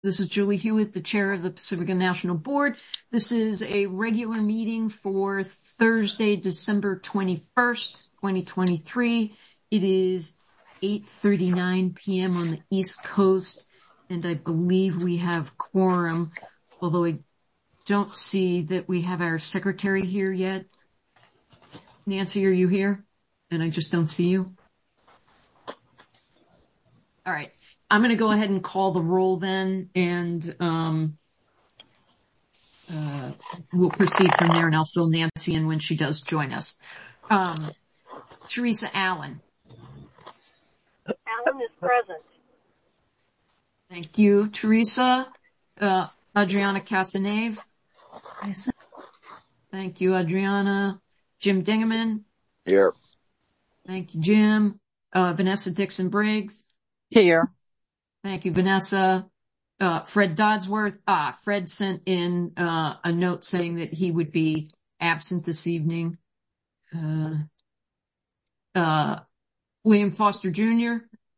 This is Julie Hewitt, the chair of the Pacifica National Board. This is a regular meeting for Thursday, December 21st, 2023. It is 8:39 p.m. on the East Coast, and I believe we have quorum, although I don't see that we have our secretary here yet. Nancy, are you here? And I just don't see you. All right. I'm going to go ahead and call the roll then, and we'll proceed from there, and I'll fill Nancy in when she does join us. Teresa Allen. Allen is present. Thank you, Teresa. Adriana Casanave. Thank you, Adriana. Jim Dingaman. Here. Thank you, Jim. Vanessa Dixon-Briggs. Here. Thank you, Vanessa. Fred Dodsworth. Fred sent in a note saying that he would be absent this evening. William Foster Jr.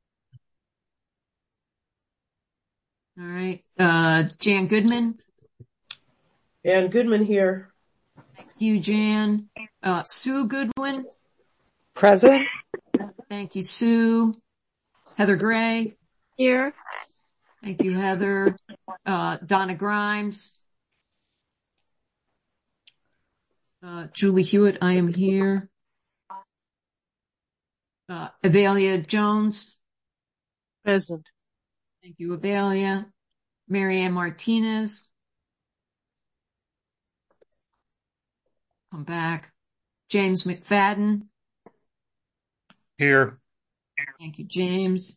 All right. Jan Goodman. Jan Goodman here. Thank you, Jan. Sue Goodwin. Present. Thank you, Sue. Heather Gray. Here. Thank you, Heather. Donna Grimes. Julie Hewitt, I am here. Avalia Jones. Present. Thank you, Avalia. Marianne Martinez. Come back. James McFadden. Here. Thank you, James.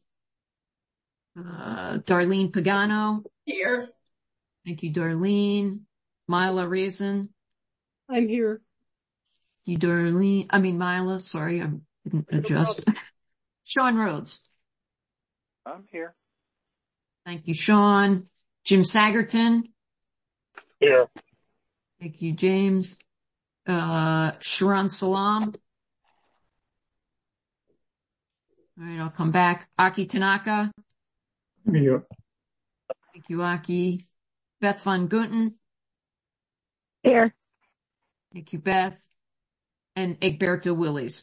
Darlene Pagano. Here. Thank you, Darlene. Mila Reason. I'm here. Thank you, Darlene. Mila, sorry, I didn't adjust. Sean Rhodes. I'm here. Thank you, Sean. Jim Sagerton. Here. Thank you, James. Sharon Salam. All right, I'll come back. Aki Tanaka. Here. Thank you, Aki. Beth Van Gunten. Here. Thank you, Beth. And Egberto Willies.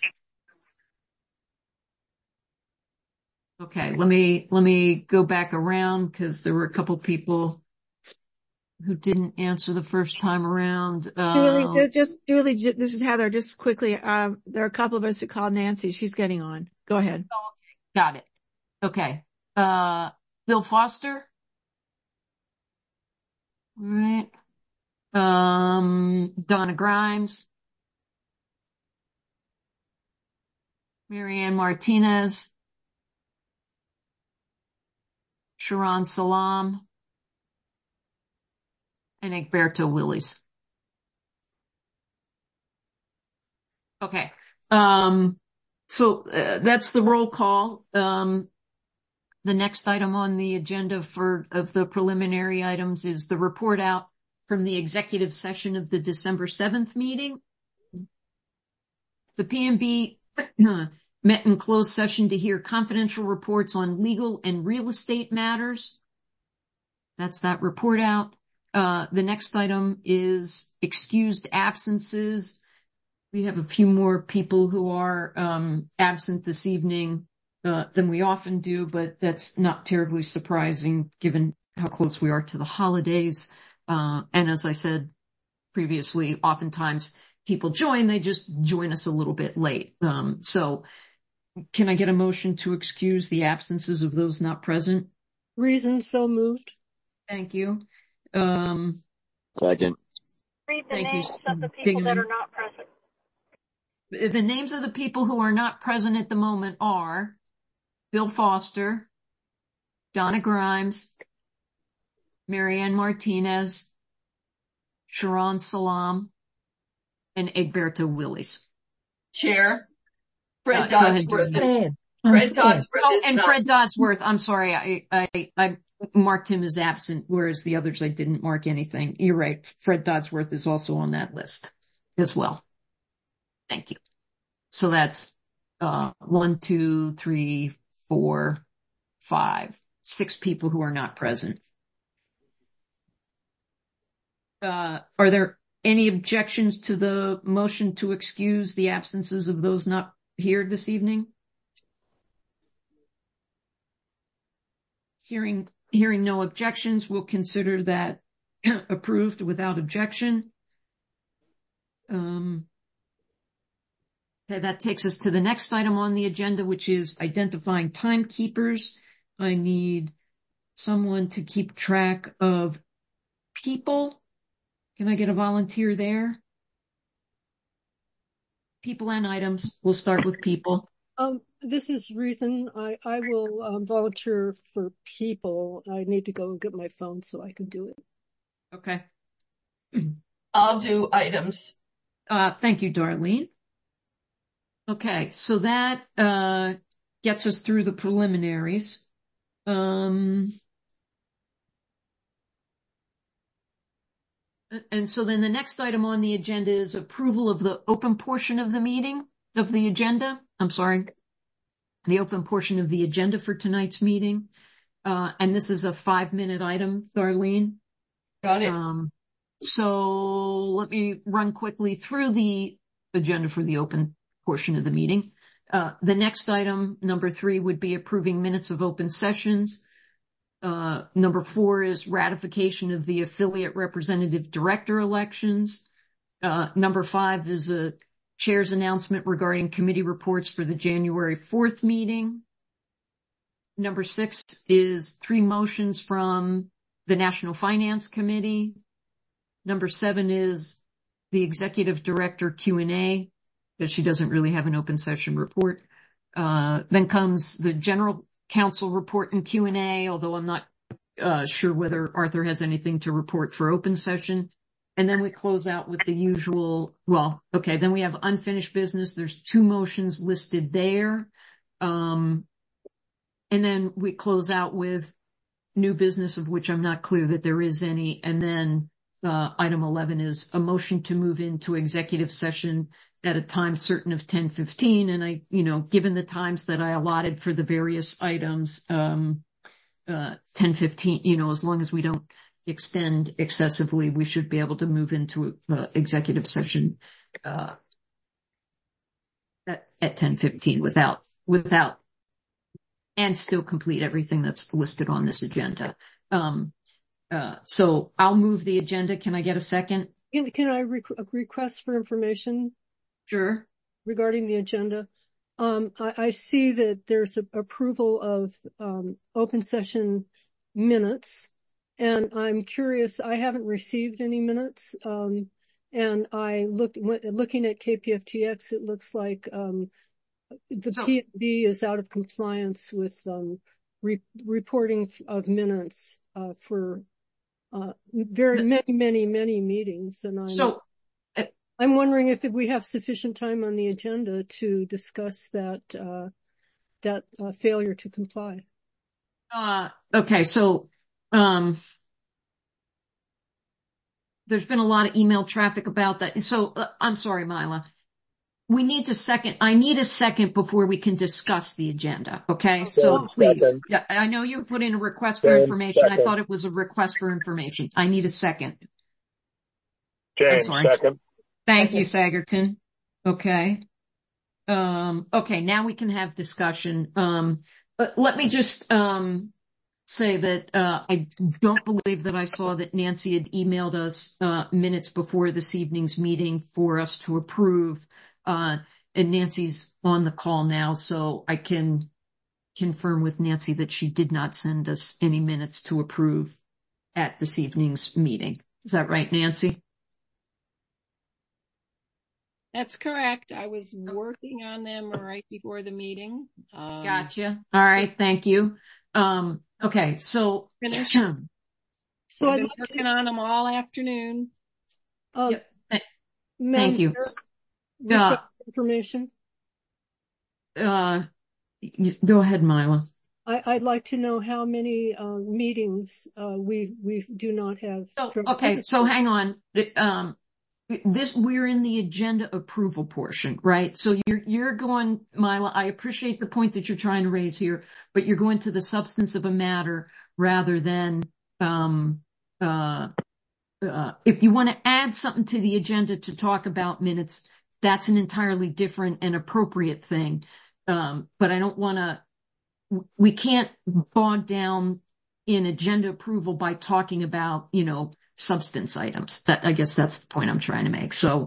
Okay, let me go back around because there were a couple people who didn't answer the first time around. Julie, this is Heather. Just quickly, there are a couple of us who called Nancy. She's getting on. Go ahead. Got it. Okay. Bill Foster. All right. Donna Grimes. Marianne Martinez. Sharon Salam. And Egberto Willies. Okay. So that's the roll call. The next item on the agenda of the preliminary items is the report out from the executive session of the December 7th meeting. The PNB met in closed session to hear confidential reports on legal and real estate matters. That's that report out. The next item is excused absences. We have a few more people who are absent this evening than we often do, but that's not terribly surprising given how close we are to the holidays. And as I said previously, oftentimes people they just join us a little bit late. So can I get a motion to excuse the absences of those not present? Reason so moved. Thank you. Second. Read the names of the people that are not present. The names of the people who are not present at the moment are Bill Foster, Donna Grimes, Marianne Martinez, Sharon Salam, and Egberto Willies. Chair. Fred Dodsworth is Fred Dodsworth. I'm sorry. I marked him as absent, whereas the others I didn't mark anything. You're right. Fred Dodsworth is also on that list as well. Thank you. So that's 1, 2, 3, 4, 5, 6 people who are not present. Are there any objections to the motion to excuse the absences of those not here this evening? Hearing no objections, we'll consider that approved without objection. Okay, that takes us to the next item on the agenda, which is identifying timekeepers. I need someone to keep track of people. Can I get a volunteer there? People and items. We'll start with people. This is Reason. I will volunteer for people. I need to go and get my phone so I can do it. Okay. I'll do items. Thank you, Darlene. Okay, so that gets us through the preliminaries. And so then the next item on the agenda is approval of the open portion of the meeting, of the agenda. I'm sorry, the open portion of the agenda for tonight's meeting. And this is a 5-minute item, Darlene. Got it. So let me run quickly through the agenda for the open portion of the meeting. The next item, number 3, would be approving minutes of open sessions. Number 4 is ratification of the affiliate representative director elections. Number 5 is a chair's announcement regarding committee reports for the January 4th meeting. Number 6 is 3 motions from the National Finance Committee. Number 7 is the executive director Q&A, because she doesn't really have an open session report. Then comes the general counsel report and Q&A, although I'm not sure whether Arthur has anything to report for open session. And then we close out with the usual, then we have unfinished business. There's 2 motions listed there. And then we close out with new business, of which I'm not clear that there is any. And then item 11 is a motion to move into executive session at a time certain of 10:15. And I, given the times that I allotted for the various items, 10:15, as long as we don't extend excessively, we should be able to move into executive session at 10:15 without and still complete everything that's listed on this agenda. So I'll move the agenda. Can I get a second? Can I request for information? Sure. Regarding the agenda? I see that there's approval of open session minutes, and I'm curious. I haven't received any minutes, and I looking at KPFTX. It looks like the PNB is out of compliance with reporting of minutes for many meetings, and I'm wondering if we have sufficient time on the agenda to discuss that failure to comply. Okay, so there's been a lot of email traffic about that. So I'm sorry, Mila. I need a second before we can discuss the agenda. Okay, so please. Yeah, I know you put in a request for information. I thought it was a request for information. I need a second. James, second. Thank you, Sagerton. Okay. Okay, now we can have discussion. Let me just say that I don't believe that I saw that Nancy had emailed us minutes before this evening's meeting for us to approve. And Nancy's on the call now, so I can confirm with Nancy that she did not send us any minutes to approve at this evening's meeting. Is that right, Nancy? That's correct. I was working on them right before the meeting. Gotcha. All right. Thank you. Okay. So I've been working on them all afternoon. Yep. Thank you. Information. Go ahead, Mila. I'd like to know how many meetings we do not have. Okay. So hang on. We're in the agenda approval portion, right? So you're going, Mila, I appreciate the point that you're trying to raise here, but you're going to the substance of a matter rather than if you want to add something to the agenda to talk about minutes, that's an entirely different and appropriate thing. But I don't want to, we can't bog down in agenda approval by talking about, substance items. I guess that's the point I'm trying to make. So,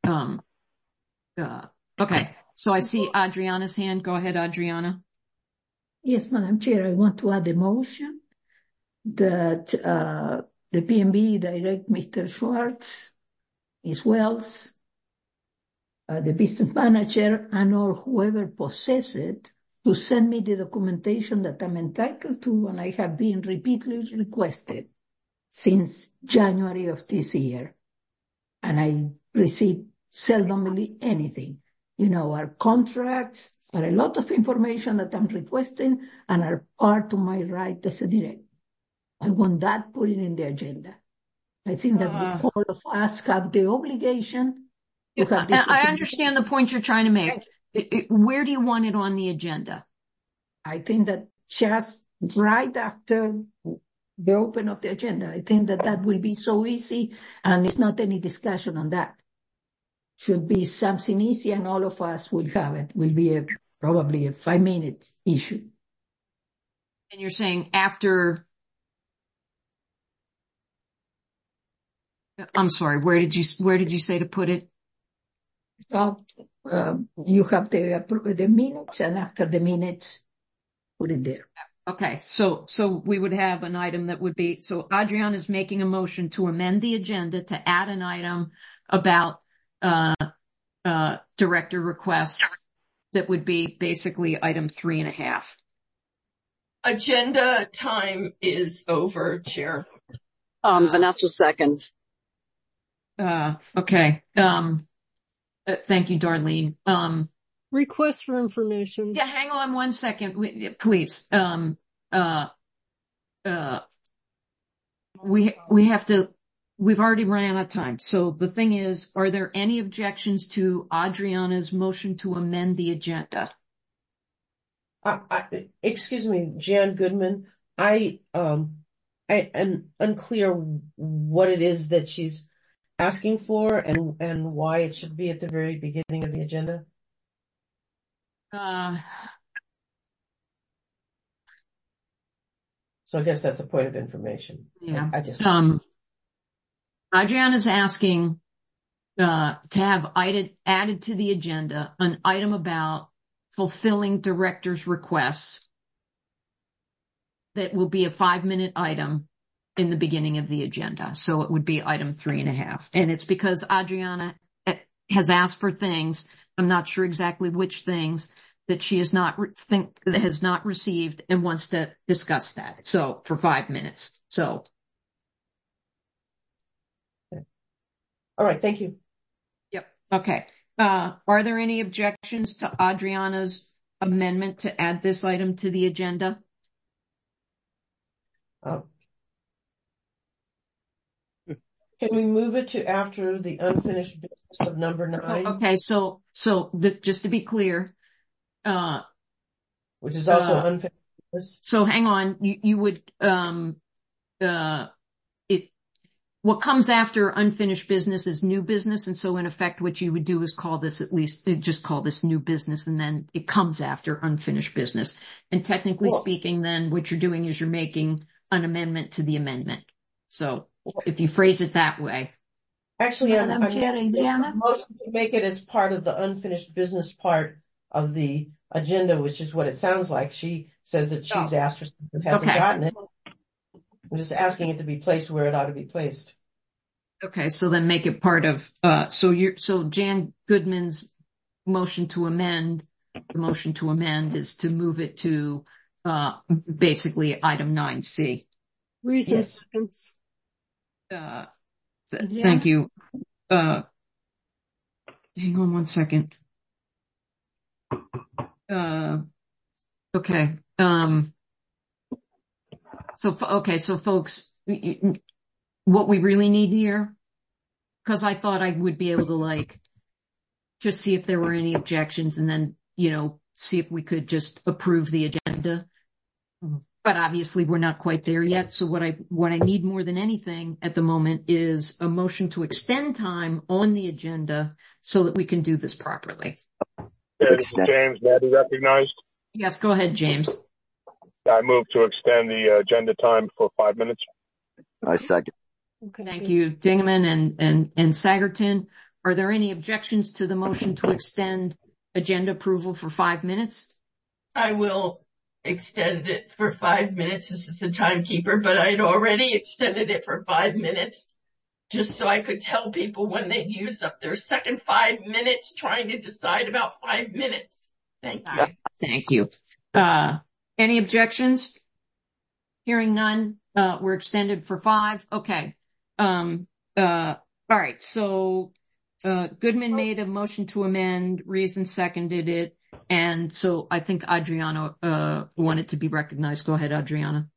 okay. So I see Adriana's hand. Go ahead, Adriana. Yes, Madam Chair, I want to add a motion that the PMB direct Mr. Schwartz, Ms. Wells, the business manager, and or whoever possesses it, to send me the documentation that I'm entitled to, and I have been repeatedly requested since January of this year. And I receive seldomly anything. Our contracts are a lot of information that I'm requesting and are part of my right as a director. I want that put in the agenda. I think that all of us have the obligation to have this. I understand the point you're trying to make. Where do you want it on the agenda? I think that just right after the open of the agenda, I think that will be so easy, and it's not any discussion on that. Should be something easy, and all of us will have it. Will be probably a 5-minute issue. And you're saying after? I'm sorry. Where did you say to put it? You have the minutes, and after the minutes, put it there. Okay. So we would have an item that would be, so Adriana is making a motion to amend the agenda to add an item about, director request that would be basically item 3.5. Agenda time is over, Chair. Vanessa seconds. Okay. Thank you, Darlene. Request for information. Yeah, hang on 1 second, please. We've already run out of time. So the thing is, are there any objections to Adriana's motion to amend the agenda? Excuse me, Jan Goodman. I am unclear what it is that she's asking for and why it should be at the very beginning of the agenda. So I guess that's a point of information. Yeah. Adriana's asking to have added to the agenda an item about fulfilling director's requests that will be a 5-minute item in the beginning of the agenda. So it would be item 3.5. And it's because Adriana has asked for things, I'm not sure exactly which things, that she has not received and wants to discuss that. So for 5 minutes. So. All right. Thank you. Yep. Okay. Are there any objections to Adriana's amendment to add this item to the agenda? Can we move it to after the unfinished business of number 9? Okay. So just to be clear, which is also unfinished business. So hang on, you would, what comes after unfinished business is new business. And so in effect, what you would do is just call this new business, and then it comes after unfinished business. And technically speaking, then what you're doing is you're making an amendment to the amendment. So if you phrase it that way. Actually, I'm motion to make it as part of the unfinished business part of the agenda, which is what it sounds like. She says that she's asked for something, hasn't gotten it. I'm just asking it to be placed where it ought to be placed. Okay, so then make it part of, so Jan Goodman's motion to amend, the motion to amend is to move it to, basically item 9C. Reasons. Yes. Thank you. Hang on 1 second. Okay. So folks, what we really need here, because I thought I would be able to just see if there were any objections and then, see if we could just approve the agenda. But obviously we're not quite there yet. So what I need more than anything at the moment is a motion to extend time on the agenda so that we can do this properly. James, may I be recognized? Yes, go ahead, James. I move to extend the agenda time for 5 minutes. I second. Okay. Thank you, Dingaman and Sagerton. Are there any objections to the motion to extend agenda approval for 5 minutes? I will extend it for 5 minutes. This is the timekeeper, but I'd already extended it for 5 minutes just so I could tell people when they'd use up their second 5 minutes trying to decide about 5 minutes. Thank you. Thank you. Any objections? Hearing none, we're extended for 5. Okay. All right. So, Goodman made a motion to amend, Reason seconded it. And so I think Adriana, wanted to be recognized. Go ahead, Adriana.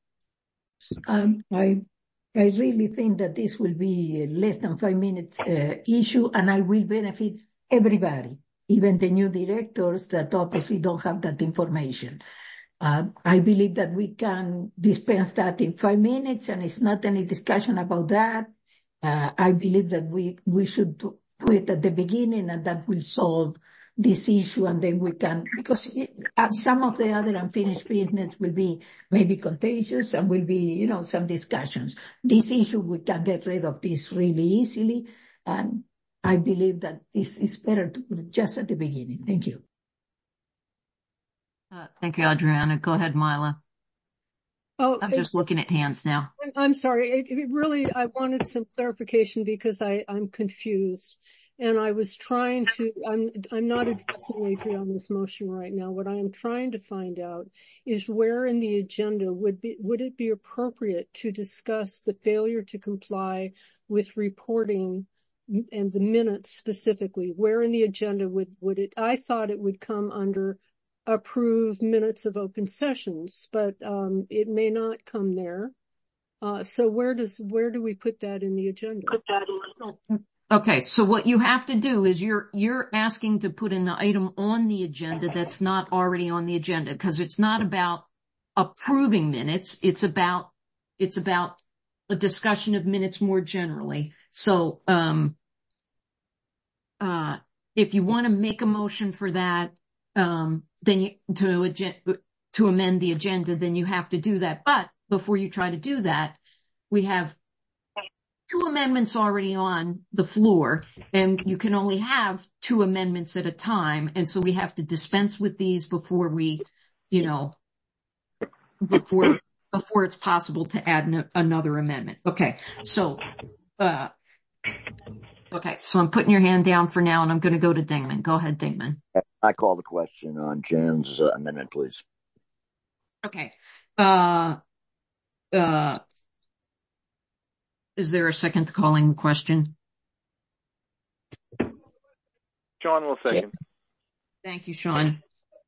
I really think that this will be a less than 5 minutes issue, and I will benefit everybody, even the new directors that obviously don't have that information. I believe that we can dispense that in 5 minutes, and it's not any discussion about that. I believe that we should do it at the beginning, and that will solve this issue, and then we can, because some of the other unfinished business will be maybe contagious and will be, some discussions. This issue, we can get rid of this really easily, and I believe that this is better to put it just at the beginning. Thank you. Thank you, Adriana. Go ahead, Mila. Oh, I'm just looking at hands now. I'm sorry. I wanted some clarification because I'm confused. And I was trying to, I'm not addressing Adriana on this motion right now. What I am trying to find out is where in the agenda would it be appropriate to discuss the failure to comply with reporting and the minutes specifically? Where in the agenda would it, I thought it would come under approve minutes of open sessions, but it may not come there. So where do we put that in the agenda? Okay, so what you have to do is you're asking to put an item on the agenda that's not already on the agenda, because it's not about approving minutes. It's about a discussion of minutes more generally. So, if you want to make a motion for that, then to amend the agenda, then you have to do that. But before you try to do that, we have 2 amendments already on the floor, and you can only have 2 amendments at a time. And so we have to dispense with these before we, before it's possible to add another amendment. Okay. So, I'm putting your hand down for now, and I'm going to go to Dingman. Go ahead, Dingman. I call the question on Jan's amendment, please. Okay. Is there a second to calling the question? Sean will second. Thank you, Sean.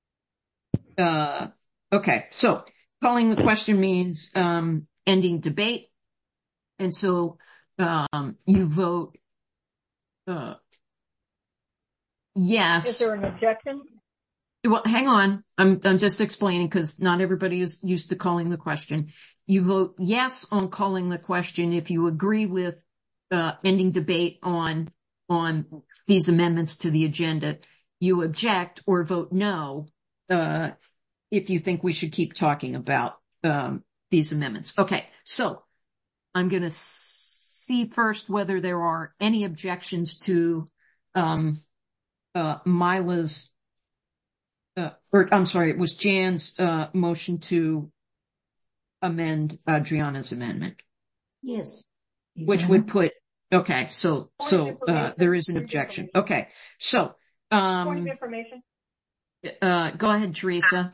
Okay. So calling the question means, ending debate. And so, you vote, yes. Is there an objection? Well, hang on. I'm just explaining because not everybody is used to calling the question. You vote yes on calling the question if you agree with ending debate on these amendments to the agenda. You object or vote no if you think we should keep talking about these amendments. Okay, so I'm going to see first whether there are any objections to Mila's it was Jan's motion to amend Adriana's amendment. Yes. Which would put, okay, so there is an objection. Okay, so, Point of information. Go ahead, Teresa.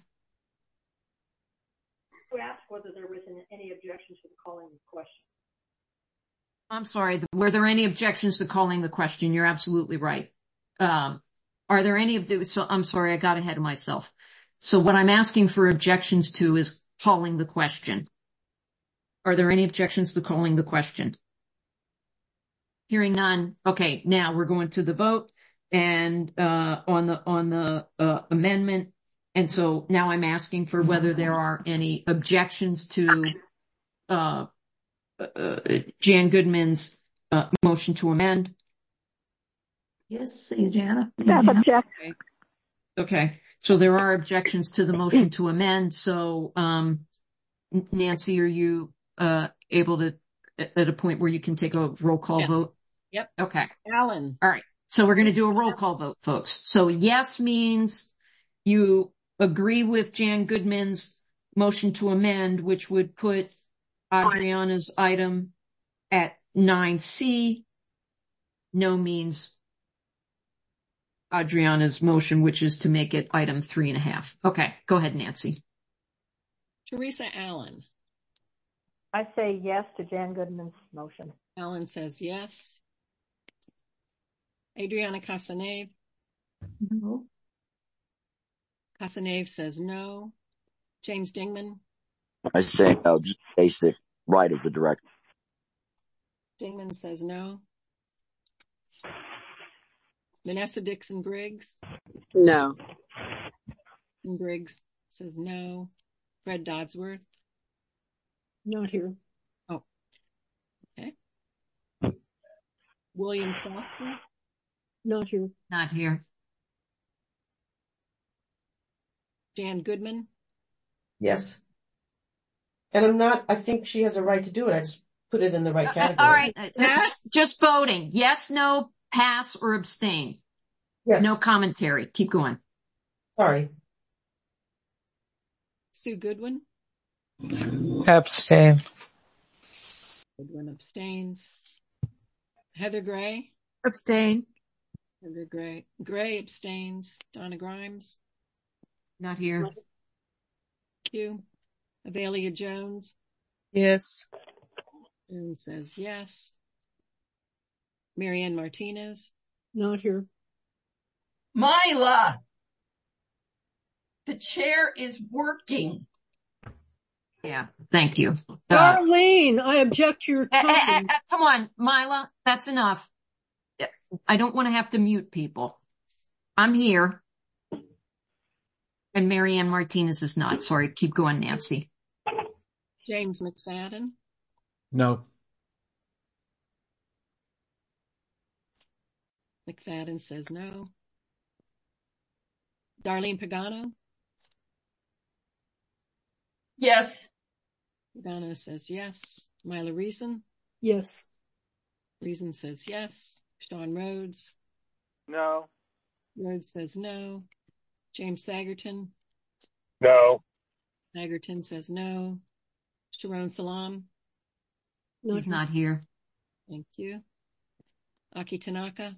We asked whether there was any objections to calling the question. I'm sorry, were there any objections to calling the question? You're absolutely right. Are there any, so I'm sorry, I got ahead of myself. So what I'm asking for objections to is calling the question. Are there any objections to calling the question? Hearing none. Okay, now we're going to the vote and on the amendment, And so now I'm asking for whether there are any objections to Jan Goodman's motion to amend. Yes, Adriana. Object. Okay. So there are objections to the motion to amend. So, Nancy, are you able to, at a point where you can take a roll call vote? Yep. Okay. Alan. All right. So we're going to do a roll call vote, folks. So yes means you agree with Jan Goodman's motion to amend, which would put Adriana's item at 9C. No means Adriana's motion, which is to make it item 3.5. Okay. Go ahead, Nancy. Teresa Allen. I say yes to Jan Goodman's motion. Alan says yes. Adriana Casanave. No. Casanave says no. James Dingman. I say no, just basic right of the director. Dingman says no. Vanessa Dixon Briggs. No. And Briggs says no. Fred Dodsworth. Not here. Oh, okay. William Faulkner. Not here. Not here. Jan Goodman. Yes. And I think she has a right to do it. I just put it in the right category. All right. Just voting. Yes, no, pass, or abstain. Yes. No commentary. Keep going. Sorry. Sue Goodwin. Abstain. Goodwin abstains. Heather Gray. Abstain. Heather Gray. Gray abstains. Donna Grimes. Not here. Q. Avelia Jones. Yes. Jones says yes. Marianne Martinez. Not here. Mila, the chair is working. Yeah. Thank you. Darlene, I object to your comment. Come on, Mila. That's enough. I don't want to have to mute people. I'm here. And Marianne Martinez is not. Sorry. Keep going, Nancy. James McFadden. No. McFadden says no. Darlene Pagano. Yes. Pagano says yes. Mila Reason. Yes. Reason says yes. Sean Rhodes. No. Rhodes says no. James Sagerton. No. Sagerton says no. Sharon Salam. He's not here. Thank you. Aki Tanaka.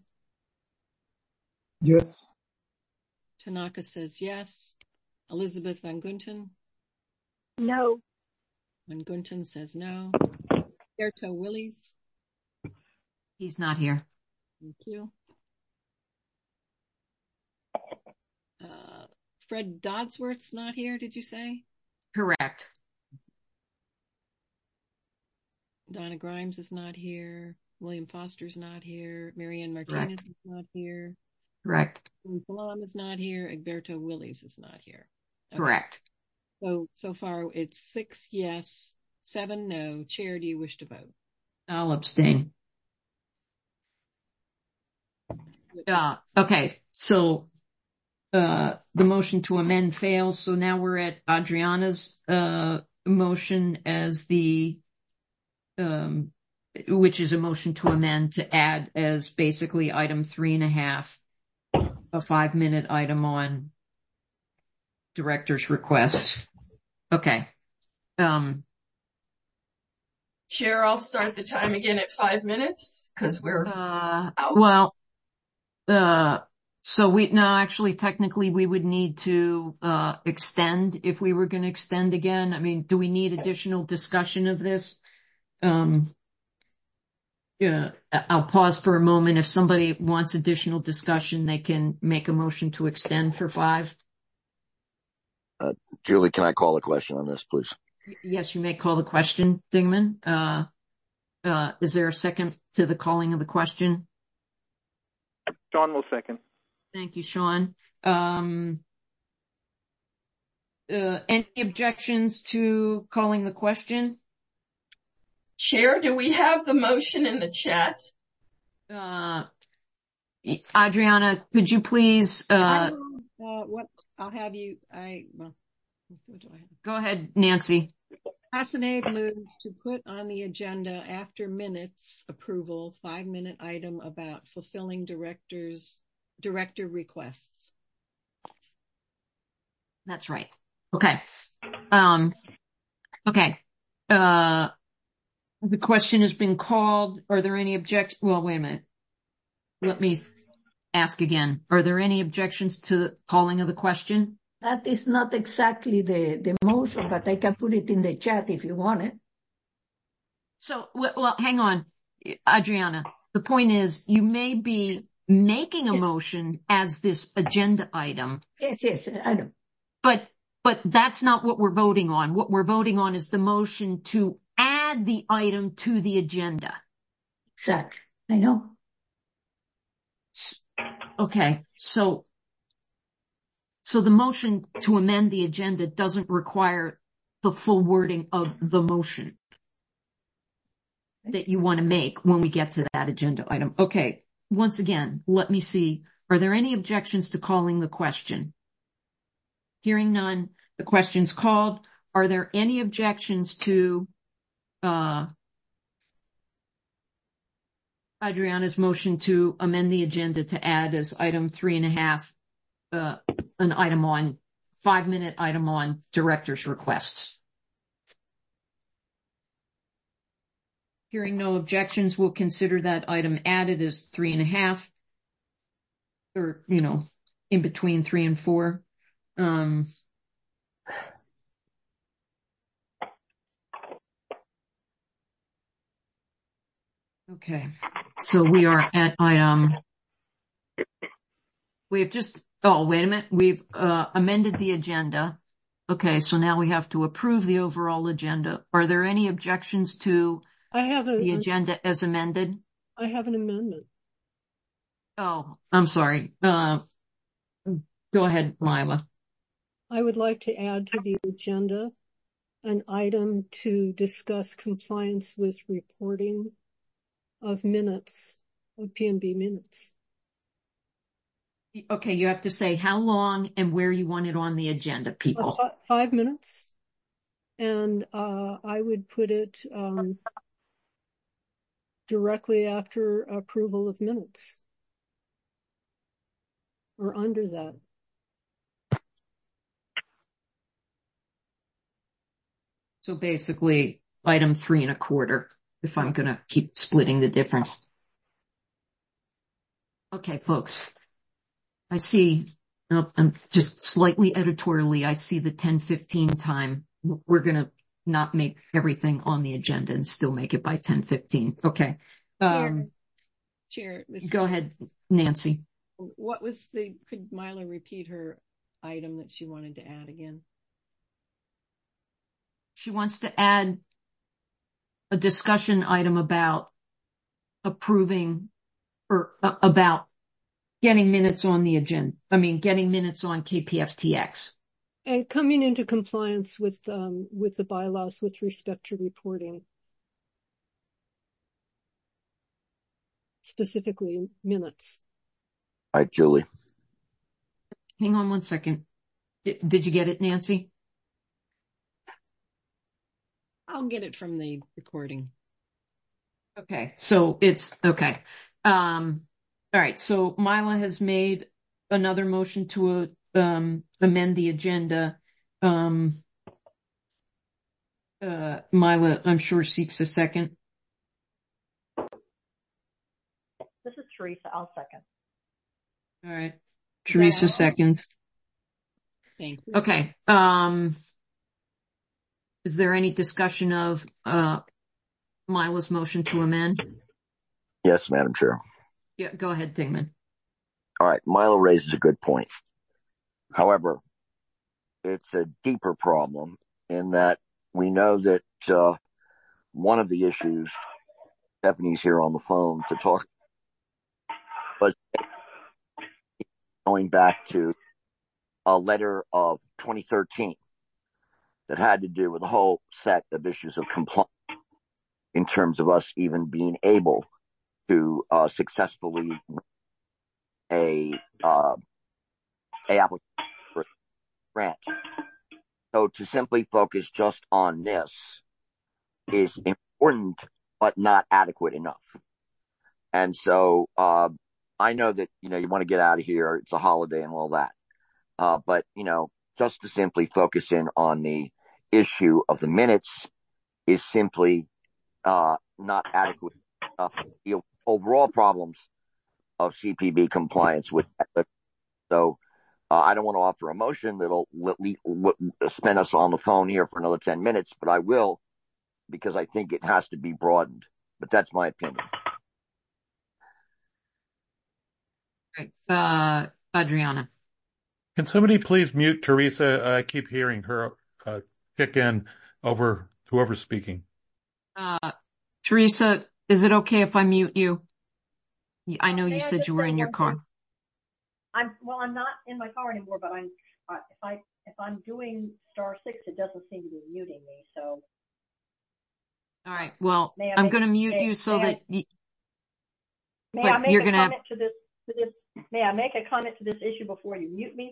Yes. Tanaka says yes. Elizabeth Van Gunten. No. Van Gunten says no. Berto Willies. He's not here. Thank you. Fred Dodsworth's not here, did you say? Correct. Donna Grimes is not here. William Foster's not here. Marianne Martinez is not here. Correct. Salam is not here. Egberto Willies is not here. Okay. Correct. So far it's 6 yes, 7 no. Chair, do you wish to vote? I'll abstain. Okay. So, the motion to amend fails. So now we're at Adriana's, motion as which is a motion to amend to add as basically item 3.5, a 5-minute item on director's request. Okay. Chair, I'll start the time again at 5 minutes because we're out. Well, so actually technically we would need to extend if we were going to extend again. I mean, do we need additional discussion of this? Yeah, I'll pause for a moment. If somebody wants additional discussion, they can make a motion to extend for 5. Julie, can I call a question on this, please? Yes, you may call the question, Dingman. Is there a second to the calling of the question? Sean will second. Thank you, Sean. Any objections to calling the question? Chair, do we have the motion in the chat? Adriana, could you please, what I'll have you, what do I have? Go ahead, Nancy. Hassanev moves to put on the agenda after minutes approval, 5-minute item about fulfilling director requests. That's right. Okay. Okay. The question has been called. Are there any objections? Well, wait a minute. Let me ask again. Are there any objections to the calling of the question? That is not exactly the motion, but I can put it in the chat if you want it. So, well, hang on, Adriana. The point is, you may be making a motion as this agenda item. Yes, I know. But that's not what we're voting on. What we're voting on is the motion to add the item to the agenda. Exactly. I know. Okay. So the motion to amend the agenda doesn't require the full wording of the motion that you want to make when we get to that agenda item. Okay. Once again, let me see. Are there any objections to calling the question? Hearing none, the question's called. Are there any objections to Adriana's motion to amend the agenda to add as item 3.5, an item on 5-minute item on director's requests? Hearing no objections, we'll consider that item added as 3.5, or, in between 3 and 4. Okay. So we are at item, we have just, wait a minute. We've amended the agenda. Okay. So now we have to approve the overall agenda. Are there any objections to the agenda as amended? I have an amendment. Oh, I'm sorry. Go ahead, Lila. I would like to add to the agenda an item to discuss compliance with reporting of minutes, of PNB minutes. Okay, you have to say how long and where you want it on the agenda, people. 5 minutes. And I would put it directly after approval of minutes. Or under that. So basically, item 3.25, if I'm going to keep splitting the difference. Okay, folks. I see, I'm just slightly editorially, I see the 10:15 time. We're going to not make everything on the agenda and still make it by 10:15. Okay. Chair, go ahead, Nancy. Could Mila repeat her item that she wanted to add again? She wants to add a discussion item about approving or about getting minutes on the agenda. Getting minutes on KPFTX. And coming into compliance with the bylaws with respect to reporting. Specifically minutes. All right, Julie. Hang on one second. Did you get it, Nancy? I'll get it from the recording. Okay. So it's okay. All right. So Mila has made another motion to amend the agenda. Mila, I'm sure, seeks a second. This is Teresa. I'll second. All right. Teresa seconds. Thank you. Okay. Is there any discussion of Mila's motion to amend? Yes, Madam Chair. Yeah, go ahead, Dingman. All right. Mila raises a good point. However, it's a deeper problem in that we know that one of the issues, Stephanie's here on the phone to talk, but going back to a letter of 2013 that had to do with a whole set of issues of compliance in terms of us even being able to successfully a application for a grant. So to simply focus just on this is important, but not adequate enough. And so I know that, you want to get out of here. It's a holiday and all that. But, just to simply focus in on the issue of the minutes is simply not adequate enough to deal with overall problems of CPB compliance with that. So I don't want to offer a motion that'll spend us on the phone here for another 10 minutes, but I will, because I think it has to be broadened. But that's my opinion. Adriana. Can somebody please mute Teresa? I keep hearing her kick in over whoever's speaking. Teresa, is it okay if I mute you? I know you said you were in your car. I'm not in my car anymore, but if I'm doing *6, it doesn't seem to be muting me. So. All right. Well, I'm going to mute you so that. May I make a comment to this? May I make a comment to this issue before you mute me?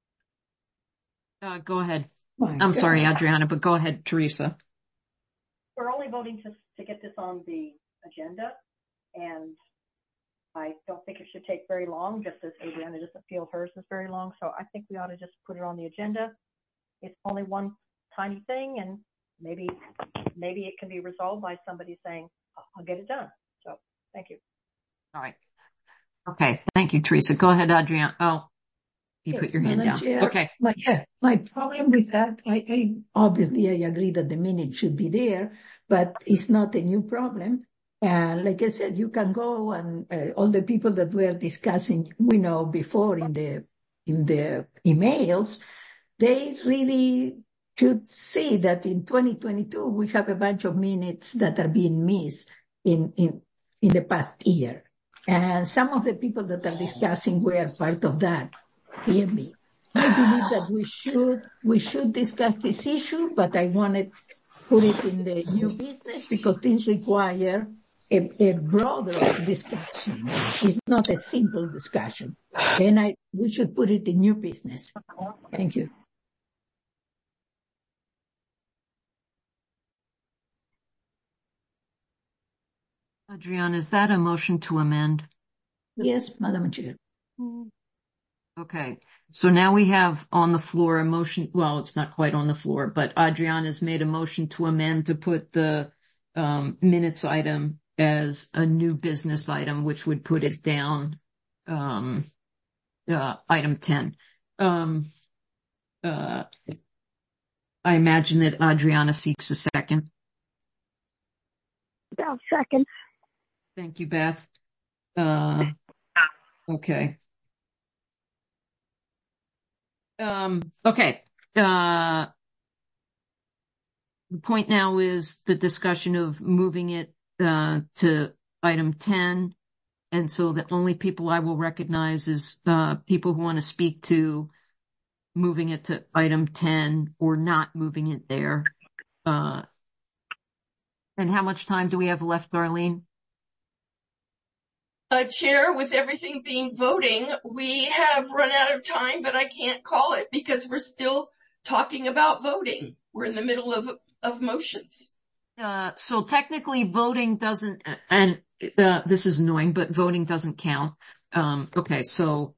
Go ahead. I'm sorry, Adriana, but go ahead, Teresa. We're only voting to get this on the agenda, and I don't think it should take very long, just as Adriana doesn't feel hers is very long. So I think we ought to just put it on the agenda. It's only one tiny thing, and maybe it can be resolved by somebody saying, I'll get it done. So thank you. All right. Okay. Thank you, Teresa. Go ahead, Adriana. Oh, you put your hand down. Chair, okay. My problem with that, I obviously agree that the minute should be there, but it's not a new problem. And like I said, you can go and all the people that were discussing, we know before in the emails, they really should see that in 2022 we have a bunch of minutes that are being missed in the past year. And some of the people that are discussing were part of that. Hear me. I believe that we should discuss this issue, but I wanted to put it in the new business because things require a broader discussion. It's not a simple discussion. And we should put it in new business. Thank you. Adriana, is that a motion to amend? Yes, Madam Chair. Okay. So now we have on the floor a motion. Well, it's not quite on the floor, but Adriana's made a motion to amend to put the minutes item as a new business item, which would put it down item 10. I imagine that Adriana seeks a second. About second. Thank you, Beth. Okay. Okay. The point now is the discussion of moving it to item 10. And so the only people I will recognize is people who want to speak to moving it to item 10 or not moving it there. And how much time do we have left, Darlene? Chair, with everything being voting, we have run out of time, but I can't call it because we're still talking about voting. We're in the middle of motions. So technically voting doesn't, and this is annoying, but voting doesn't count. Okay, so,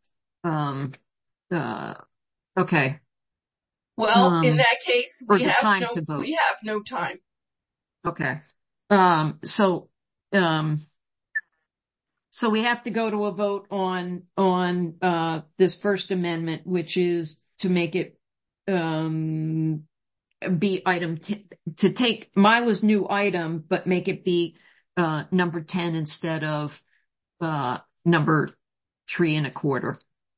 okay. Well, in that case, we have no time. Okay. So we have to go to a vote on this first amendment, which is to make it be item 10, to take Mila's new item, but make it be number 10 instead of number 3 1/4.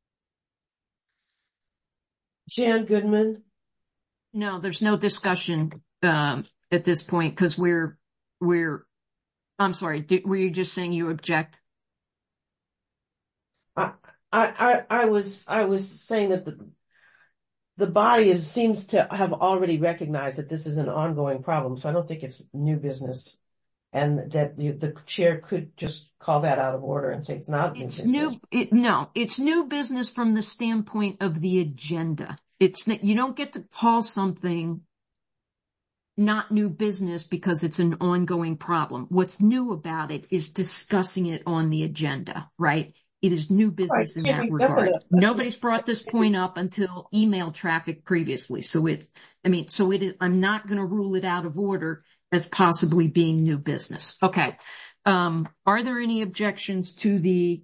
Jan Goodman. No, there's no discussion at this point because we're. I'm sorry. Were you just saying you object? I was saying that the body seems to have already recognized that this is an ongoing problem. So I don't think it's new business, and that the chair could just call that out of order and say it's not new business. It's new business from the standpoint of the agenda. You don't get to call something not new business because it's an ongoing problem. What's new about it is discussing it on the agenda, right? It is new business in that regard. Nobody's brought this point up until email traffic previously. I'm not going to rule it out of order as possibly being new business. Okay. Are there any objections to the,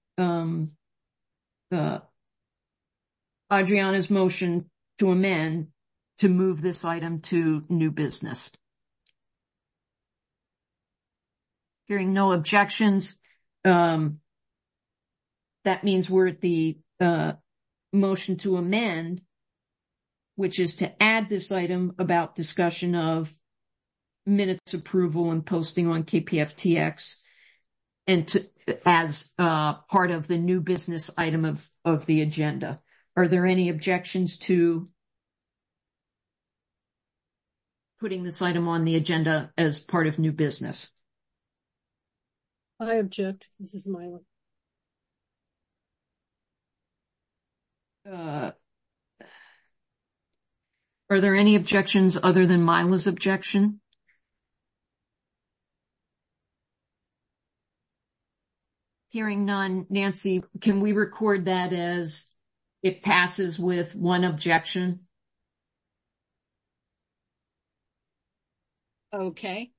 Adriana's motion to amend to move this item to new business? Hearing no objections, that means we're at the motion to amend, which is to add this item about discussion of minutes approval and posting on KPFTX, and as part of the new business item of the agenda. Are there any objections to putting this item on the agenda as part of new business? I object. This is Mila. Are there any objections other than Mila's objection? Hearing none, Nancy, can we record that as it passes with one objection? Okay.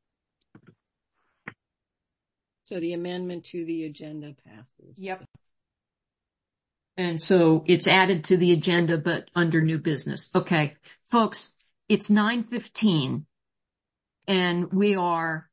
So the amendment to the agenda passes. Yep. And so it's added to the agenda, but under new business. Okay, folks, it's 9:15 and we are,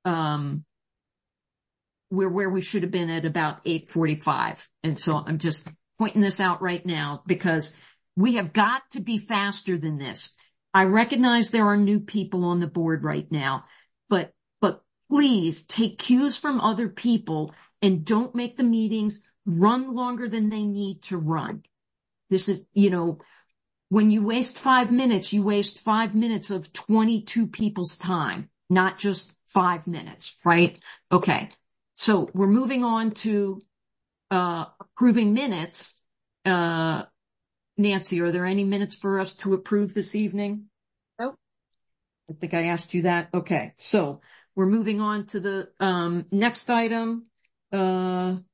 we're where we should have been at about 8:45. And so I'm just pointing this out right now because we have got to be faster than this. I recognize there are new people on the board right now, but please take cues from other people and don't make the meetings run longer than they need to run. This is, when you waste 5 minutes, you waste 5 minutes of 22 people's time, not just 5 minutes, right? Okay. So we're moving on to, approving minutes. Nancy, are there any minutes for us to approve this evening? Nope. I think I asked you that. Okay. So we're moving on to the, next item. Let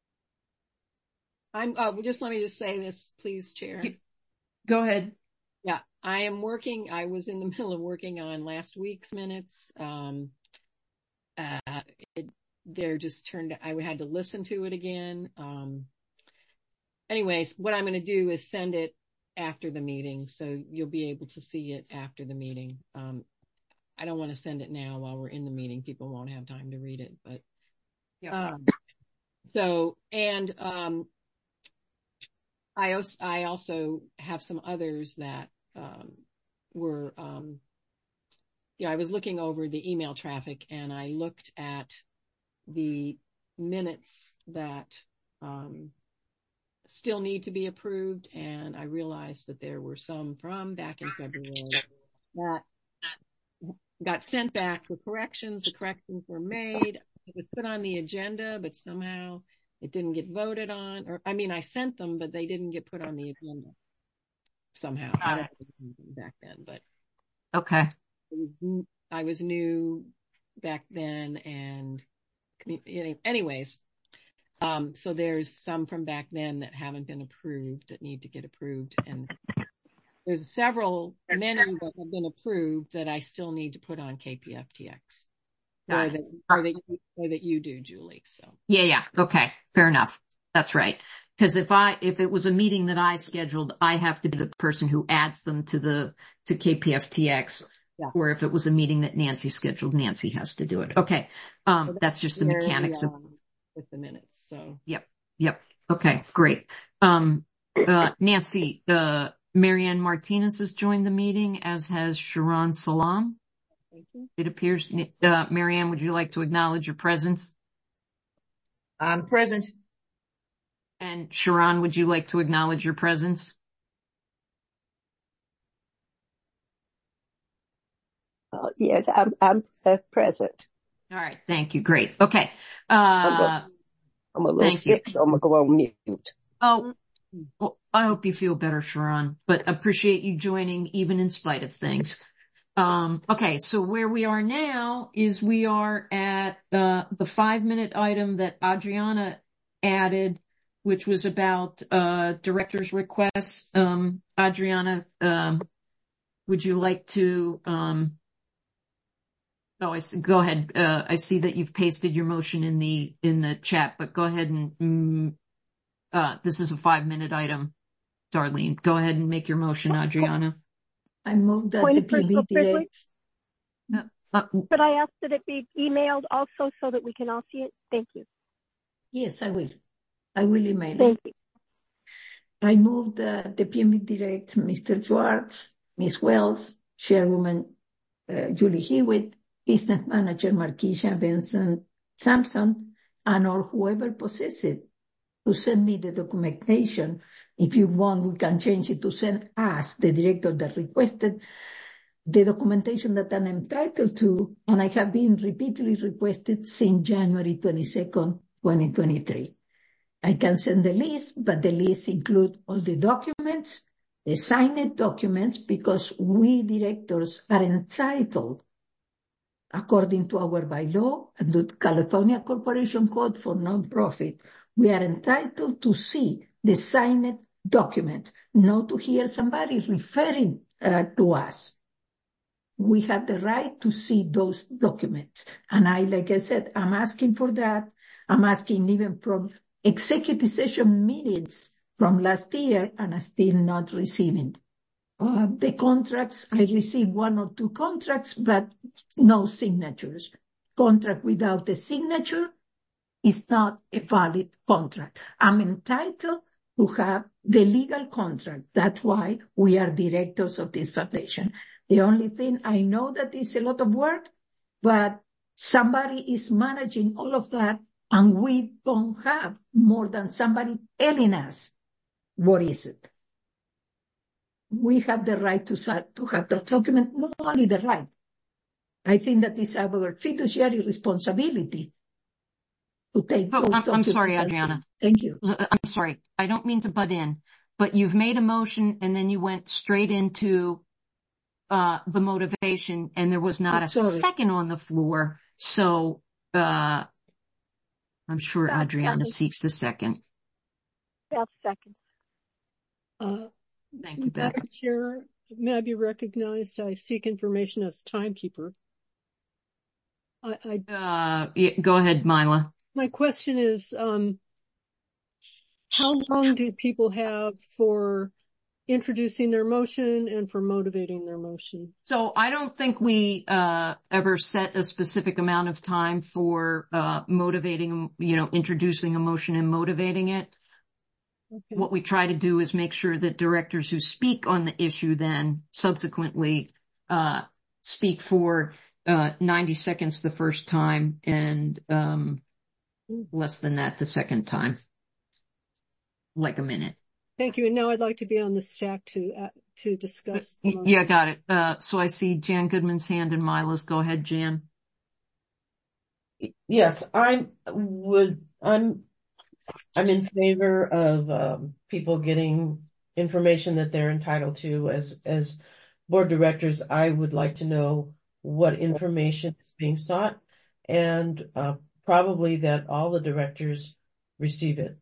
me just say this, please, Chair. Go ahead. Yeah, I was in the middle of working on last week's minutes. I had to listen to it again. Anyways, what I'm going to do is send it after the meeting, so you'll be able to see it after the meeting. I don't want to send it now while we're in the meeting. People won't have time to read it, but yeah. I also have some others that were, I was looking over the email traffic and I looked at the minutes that still need to be approved, and I realized that there were some from back in February that got sent back for corrections. The corrections were made. It was put on the agenda, but somehow it didn't get voted on. I sent them, but they didn't get put on the agenda somehow. I don't know back then, but okay. I was new back then, and anyways, so there's some from back then that haven't been approved that need to get approved, and there's many that have been approved that I still need to put on KPFTX. Or that you do, Julie. So yeah. Okay. Fair enough. That's right. Because if it was a meeting that I scheduled, I have to be the person who adds them to KPFTX. Yeah. Or if it was a meeting that Nancy scheduled, Nancy has to do it. Okay. So that's just the mechanics of with the minutes. So Yep. Okay. Great. Nancy, Marianne Martinez has joined the meeting, as has Sharon Salam. Thank you. It appears, Marianne, would you like to acknowledge your presence? I'm present. And Sharon, would you like to acknowledge your presence? Yes, I'm present. All right. Thank you. Great. Okay. I'm a little sick, so I'm going to go on mute. Oh, well, I hope you feel better, Sharon, but appreciate you joining even in spite of things. Okay. So where we are now is we are at, the 5-minute item that Adriana added, which was about, director's requests. Adriana, would you like to, go ahead. I see that you've pasted your motion in the chat, but go ahead and, this is a 5-minute item. Darlene, go ahead and make your motion, Adriana. I move that the PB directs. Could I ask that it be emailed also so that we can all see it? Thank you. Yes, I will. I will email Thank you. I move that the PMB directs Mr. Schwartz, Ms. Wells, Chairwoman Julie Hewitt, Business Manager Markeisha Benson Sampson, and or whoever possesses it, to send me the documentation. If you want, we can change it to send us, the director that requested, the documentation that I'm entitled to, and I have been repeatedly requested since January 22nd, 2023. I can send the list, but the list includes all the documents, the signed documents, because we directors are entitled, according to our bylaw and the California Corporation Code for Nonprofit, we are entitled to see the signed document, not to hear somebody referring to us. We have the right to see those documents. And like I said, I'm asking for that. I'm asking even from executive session meetings from last year, and I'm still not receiving. The contracts, I received 1 or 2 contracts, but no signatures. Contract without a signature is not a valid contract. I'm entitled to have the legal contract. That's why we are directors of this foundation. The only thing I know that is a lot of work, but somebody is managing all of that, and we don't have more than somebody telling us what is it. We have the right to have the document, not only the right. I think that is our fiduciary responsibility to take those documents. I'm sorry, Adriana. Thank you. I'm sorry. I don't mean to butt in, but you've made a motion and then you went straight into the motivation, and there was not a second on the floor. So I'm sure Adriana seeks a second. About second. Thank you, Beth. Madam Chair, may I be recognized? I seek information as timekeeper. Yeah, go ahead, Mila. My question is, how long do people have for introducing their motion and for motivating their motion? So I don't think we ever set a specific amount of time for motivating, introducing a motion and motivating it. Okay. What we try to do is make sure that directors who speak on the issue then subsequently speak for 90 seconds the first time and less than that the second time, like a minute. Thank you. And now I'd like to be on the stack to discuss. Yeah, got it. So I see Jan Goodman's hand and Mila's. Go ahead, Jan. Yes, I'm in favor of people getting information that they're entitled to. As board directors, I would like to know what information is being sought, and probably that all the directors receive it.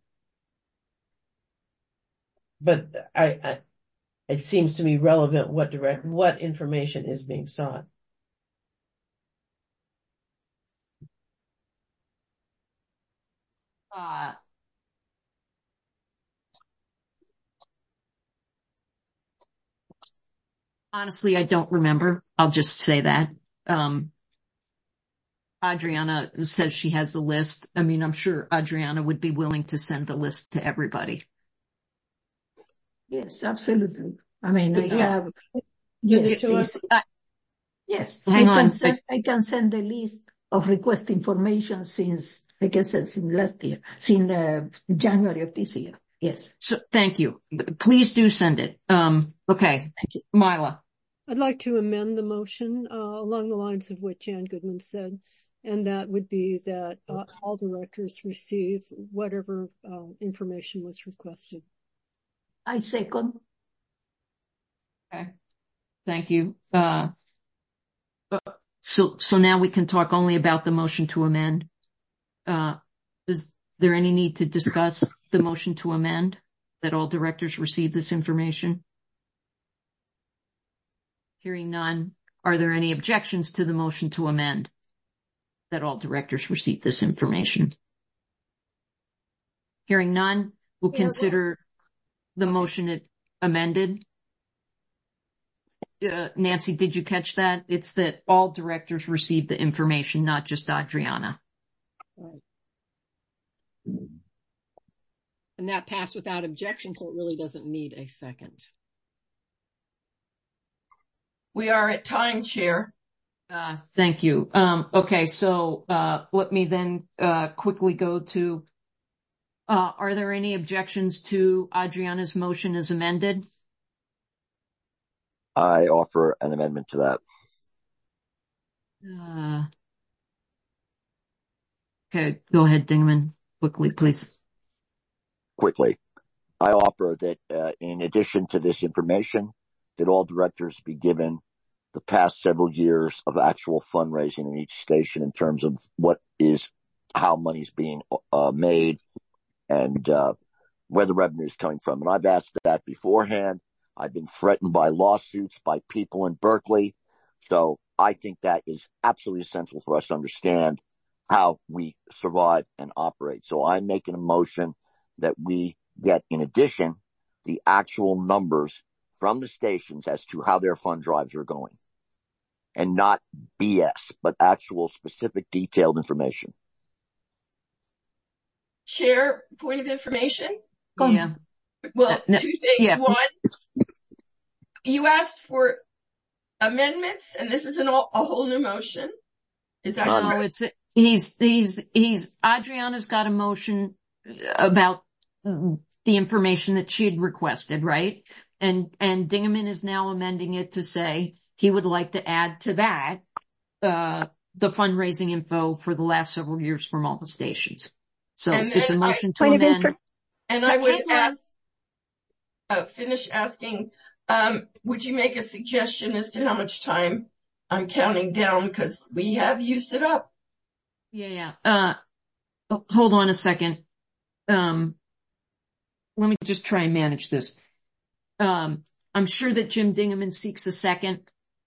But it seems to me relevant what information is being sought. Honestly, I don't remember. I'll just say that. Adriana says she has the list. I mean, I'm sure Adriana would be willing to send the list to everybody. Yes, absolutely. I mean, I have. Yes. Hang on. I can send the list of request information since, like I said, since last year, since January of this year. Yes. So thank you. Please do send it. Okay. Thank you. Mila. I'd like to amend the motion along the lines of what Jan Goodman said, and that would be that all directors receive whatever information was requested. I second. Okay. Thank you. So now we can talk only about the motion to amend. Is there any need to discuss the motion to amend, that all directors receive this information? Hearing none, are there any objections to the motion to amend, that all directors receive this information? Hearing none, we'll consider the motion amended. Nancy, did you catch that? It's that all directors receive the information, not just Adriana. Right. And that passed without objection, so it really doesn't need a second. We are at time, Chair. Thank you. Okay, so let me then quickly go to, are there any objections to Adriana's motion as amended? I offer an amendment to that. Okay, go ahead, Dingaman. Quickly, please. Quickly. I offer that in addition to this information, that all directors be given the past several years of actual fundraising in each station in terms of how money's being made and where the revenue is coming from. And I've asked that beforehand. I've been threatened by lawsuits by people in Berkeley. So I think that is absolutely essential for us to understand how we survive and operate. So I'm making a motion that we get, in addition, the actual numbers from the stations as to how their fund drives are going. And not BS, but actual specific detailed information. Chair, point of information? Yeah. Well, two things. Yeah. One, you asked for amendments, and this is a whole new motion. Is that correct? No, Adriana's got a motion about the information that she had requested, right? And Dingaman is now amending it to say he would like to add to that, the fundraising info for the last several years from all the stations. So it's a motion to amend. And I would finish asking, would you make a suggestion as to how much time I'm counting down? Because we have used it up. Yeah. Hold on a second. Let me just try and manage this. I'm sure that Jim Dingaman seeks a second.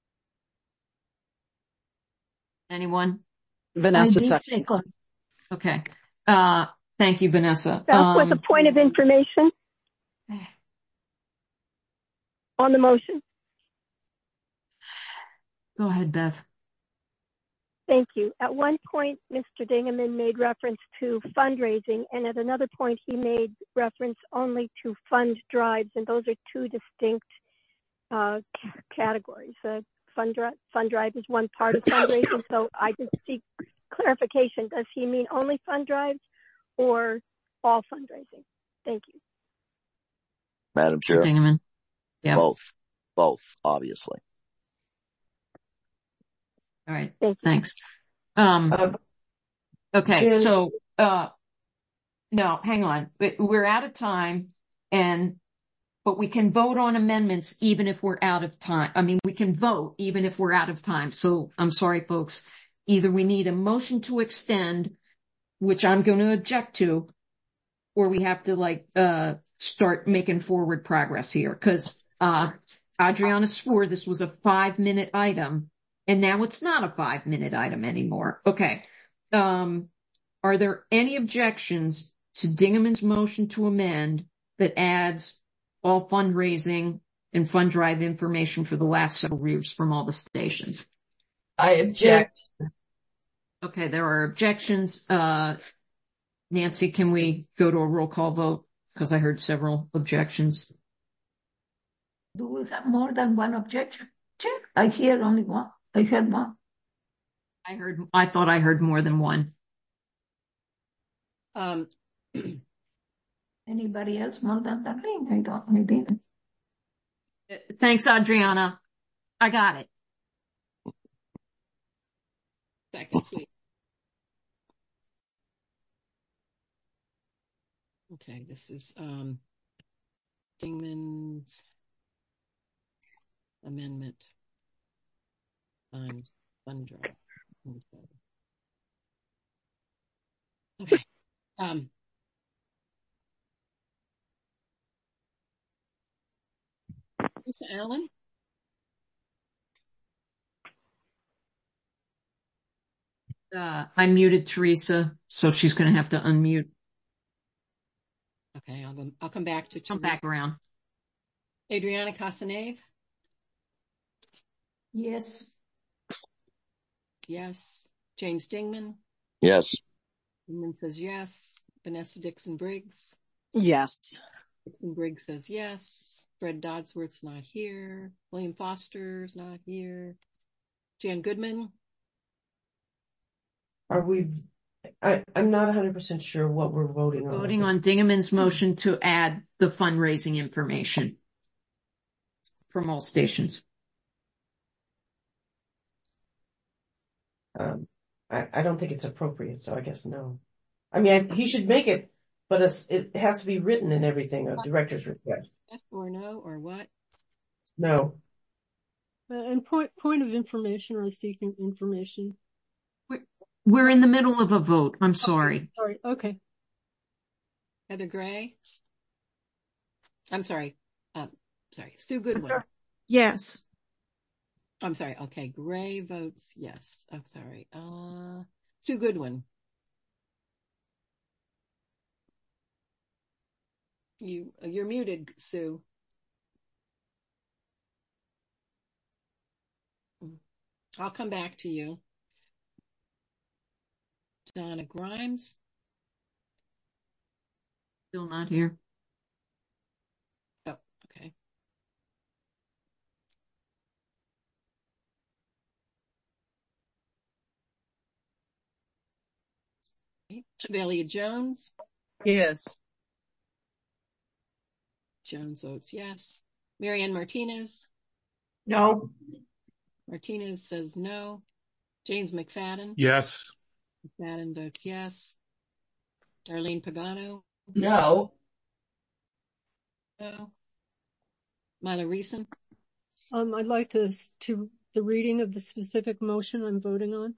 Anyone? Vanessa second. Okay. Thank you, Vanessa. With a point of information on the motion. Go ahead, Beth. Thank you. At one point, Mr. Dingaman made reference to fundraising, and at another point, he made reference only to fund drives, and those are two distinct categories. Fund drive is one part of fundraising, so I just seek clarification. Does he mean only fund drives or all fundraising? Thank you. Madam Chair. Dingaman. Yeah. Both, obviously. All right. Thanks. Okay. So, no, hang on. We're out of time but we can vote on amendments even if we're out of time. I mean, we can vote even if we're out of time. So I'm sorry, folks. Either we need a motion to extend, which I'm going to object to, or we have to start making forward progress here. Cause, Adriana swore this was a 5-minute item. And now it's not a 5-minute item anymore. Okay. Are there any objections to Dingaman's motion to amend that adds all fundraising and fund drive information for the last several years from all the stations? I object. Okay. There are objections. Nancy, can we go to a roll call vote? Because I heard several objections. Do we have more than one objection? Check. I hear only one. I heard one. I thought I heard more than one. Anybody else more than Darlene? I didn't. Thanks, Adriana. I got it. Second, please. Okay, this is Dingman's amendment on fund drive. Okay. Lisa Allen? I muted Teresa, so she's going to have to unmute. Okay, I'll come back to Come back around. Adriana Casanave? Yes. Yes. James Dingman? Yes. Dingman says yes. Vanessa Dixon Briggs? Yes. Dixon Briggs says yes. Fred Dodsworth's not here. William Foster's not here. Jan Goodman? I'm not 100% sure what we're voting on. Voting on Dingaman's motion to add the fundraising information from all stations. I don't think it's appropriate, so I guess no. I mean, he should make it, but it has to be written and everything, a director's request. Yes or no, or what? No. And point of information, or seeking information. We're in the middle of a vote. I'm sorry. Sorry. Okay. Heather Gray? I'm sorry. Sue Goodwin. Yes. I'm sorry. Okay. Gray votes yes. I'm sorry. Sue Goodwin. You're muted, Sue. I'll come back to you. Donna Grimes. Still not here. Oh, okay. Shebelia Jones. Yes. Jones votes yes. Marianne Martinez. No. Martinez says no. James McFadden. Yes. McFadden votes yes. Darlene Pagano. No. No. Mila Reeson. I'd like to the reading of the specific motion I'm voting on.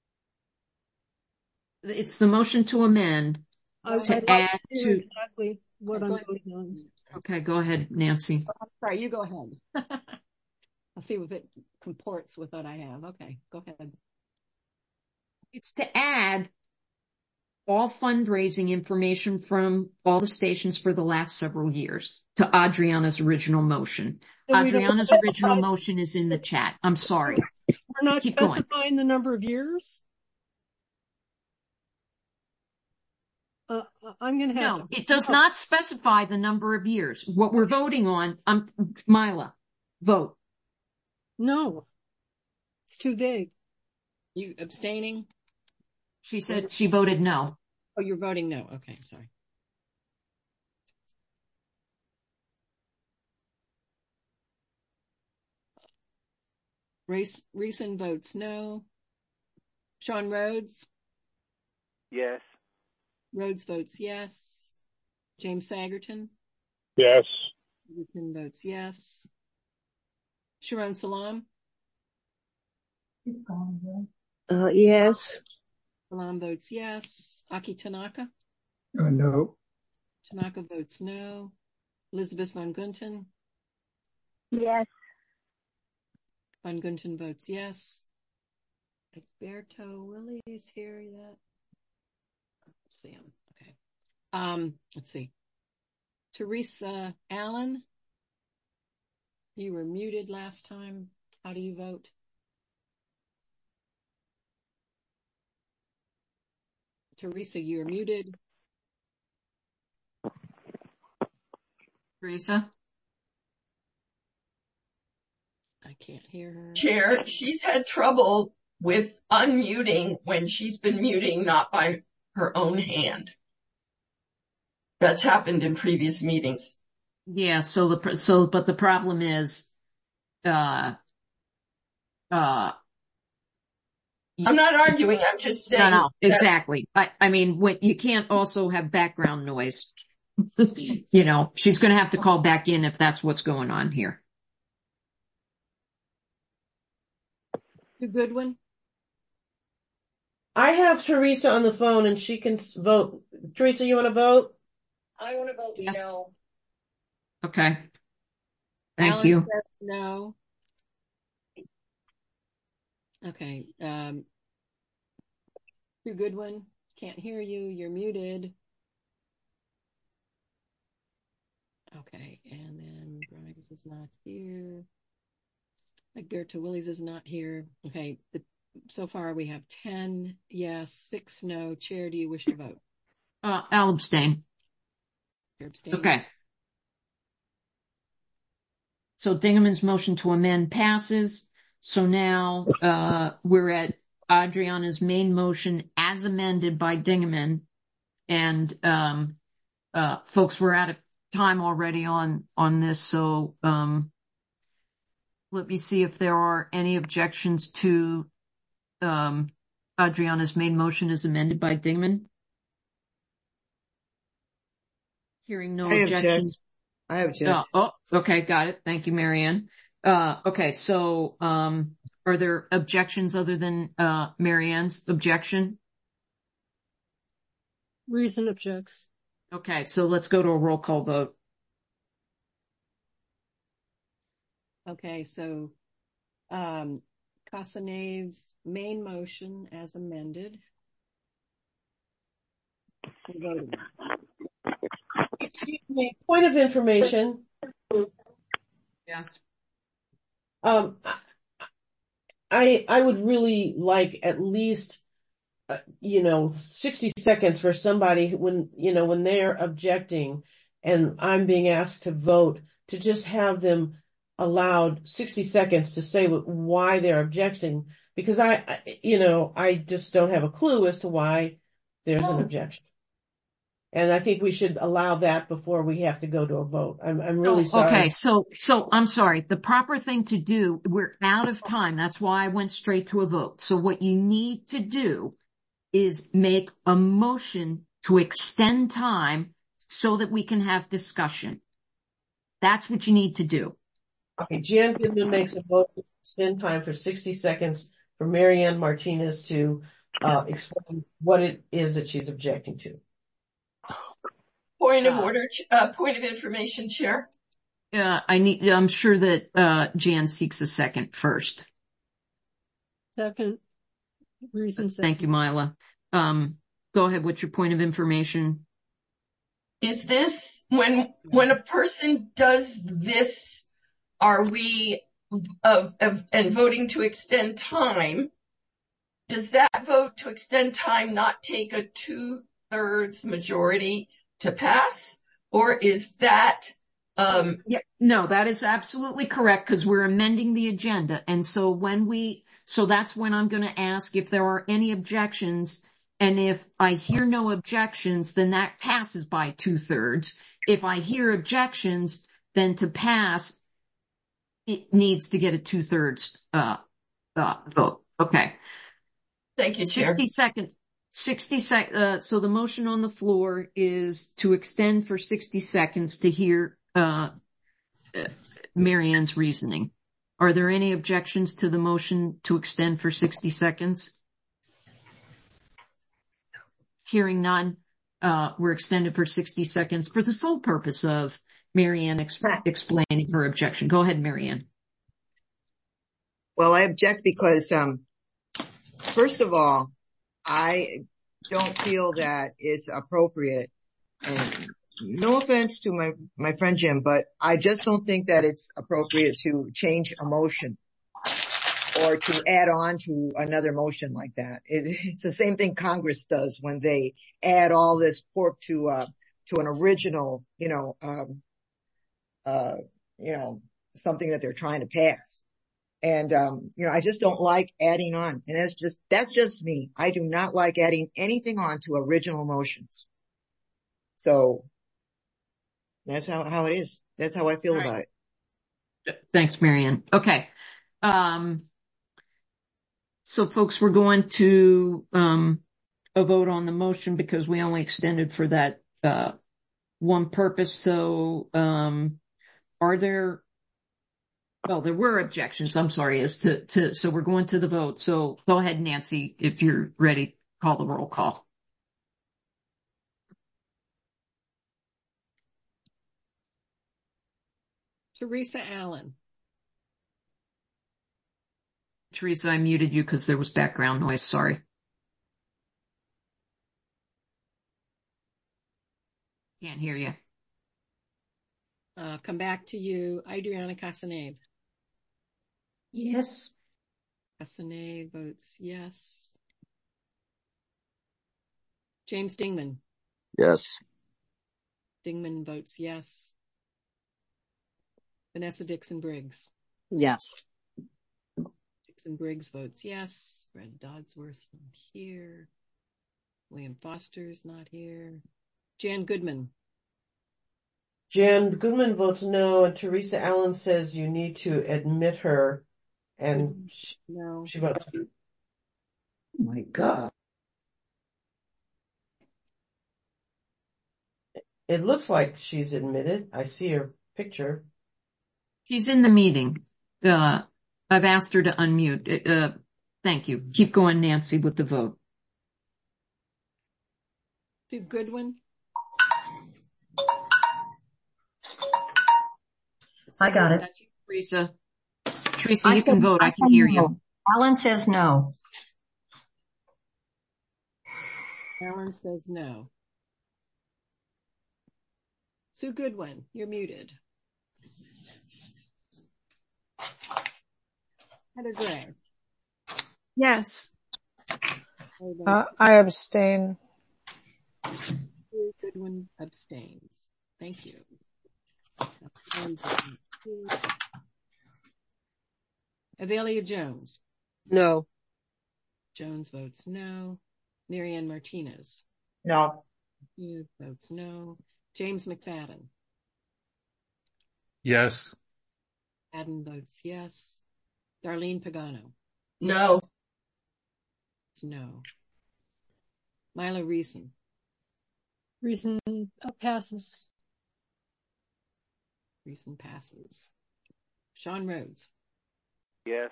It's the motion to amend to add to exactly what I'm voting on. Okay, go ahead, Nancy. Oh, sorry, you go ahead. I'll see if it comports with what I have. Okay, go ahead. It's to add all fundraising information from all the stations for the last several years to Adriana's original motion. So Adriana's original motion is in the chat. I'm sorry. We're not Keep going. specifying the number of years? I'm going to have No, it does not specify the number of years. What we're voting on, Mila, vote. No, it's too vague. You abstaining? She said she voted no. Oh, you're voting no. Okay, sorry. Reeson votes no. Sean Rhodes? Yes. Rhodes votes yes. James Sagerton? Yes. Sagerton votes yes. Sharon Salam? Yes. Salam votes yes. Aki Tanaka? No. Tanaka votes no. Elizabeth Von Gunten? Yes. Von Gunten votes yes. Alberto Willie is here yet? See him. Okay. Let's see. Teresa Allen? You were muted last time. How do you vote? Teresa, you are muted. Teresa? I can't hear her. Chair, she's had trouble with unmuting when she's been muting not by her own hand. That's happened in previous meetings. Yeah, but the problem is, I'm not arguing. I'm just saying. No, exactly. I mean, you can't also have background noise. She's going to have to call back in if that's what's going on here. Goodwin? I have Teresa on the phone and she can vote. Teresa, you want to vote? I want to vote yes. No. Okay. Thank Alan you. Says no. Okay. Goodwin, can't hear you. You're muted. Okay. And then Grimes is not here. Egberto Willies is not here. Okay. So far we have 10 yes, 6 no. Chair, do you wish to vote? I'll abstain. Chair abstains. Okay. So Dingaman's motion to amend passes. So now we're at Adriana's main motion as amended by Dingaman. And folks, we're out of time already on this. So let me see if there are any objections to Adriana's main motion as amended by Dingaman. Hearing no objections. I object. Okay, got it. Thank you, Marianne. Okay, so are there objections other than Marianne's objection? Reason objects. Okay, so let's go to a roll call vote. Okay, so Casaneve's main motion as amended. Excuse me, point of information. Yes. I would really like at least, 60 seconds for somebody when they're objecting and I'm being asked to vote, to just have them allowed 60 seconds to say why they're objecting, because I just don't have a clue as to why there's an objection. And I think we should allow that before we have to go to a vote. I'm really sorry. Okay, so I'm sorry. The proper thing to do, we're out of time. That's why I went straight to a vote. So what you need to do is make a motion to extend time so that we can have discussion. That's what you need to do. Okay, Jan Goodman makes a motion to extend time for 60 seconds for Marianne Martinez to explain what it is that she's objecting to. Point of order, point of information, Chair. I'm sure that Jan seeks a second first. Second. Reason second. Thank you, Mila. Go ahead. What's your point of information? Is this when a person does this, are we and voting to extend time? Does that vote to extend time not take a 2/3 majority to pass, or is that No, that is absolutely correct, because we're amending the agenda. And so that's when I'm going to ask if there are any objections, and if I hear no objections, then that passes by 2/3. If I hear objections, then to pass, it needs to get a 2/3 vote. Okay. Thank you, Chair. 60 seconds. 60 seconds. So the motion on the floor is to extend for 60 seconds to hear Marianne's reasoning. Are there any objections to the motion to extend for 60 seconds? Hearing none, we're extended for 60 seconds for the sole purpose of Marianne explaining her objection. Go ahead, Marianne. Well, I object because, first of all, I don't feel that it's appropriate, and no offense to my friend Jim, but I just don't think that it's appropriate to change a motion or to add on to another motion like that. It's the same thing Congress does when they add all this pork to an original, something that they're trying to pass. And, I just don't like adding on. And that's just me. I do not like adding anything on to original motions. So that's how it is. That's how I feel about it. Thanks, Marianne. Okay. So folks, we're going to, a vote on the motion because we only extended for that, one purpose. So, there were objections, I'm sorry, so we're going to the vote. So go ahead, Nancy, if you're ready, call the roll call. Teresa Allen. Teresa, I muted you because there was background noise. Sorry. Can't hear you. Come back to you. Adriana Casanave. Yes. Casanave votes yes. James Dingman. Yes. Dingman votes yes. Vanessa Dixon Briggs. Yes. Dixon Briggs votes yes. Brad Dodsworth's not here. William Foster's not here. Jan Goodman. Jan Goodman votes no, and Teresa Allen says you need to admit her, and no. She votes. Oh my God. It looks like she's admitted. I see her picture. She's in the meeting. I've asked her to unmute. Thank you. Keep going, Nancy, with the vote. Sue Goodwin. I got it. That's you, Teresa. Teresa, you can vote. I can hear you. Alan says no. Alan says no. Sue Goodwin, you're muted. Heather Gray. Yes. I abstain. Sue Goodwin abstains. Thank you. Avelia Jones. No. Jones votes no. Marianne Martinez. No. Votes no. James McFadden. Yes. Madden votes yes. Darlene Pagano. No. No. Milo Reason. Reason passes. Reason passes. Sean Rhodes. Yes.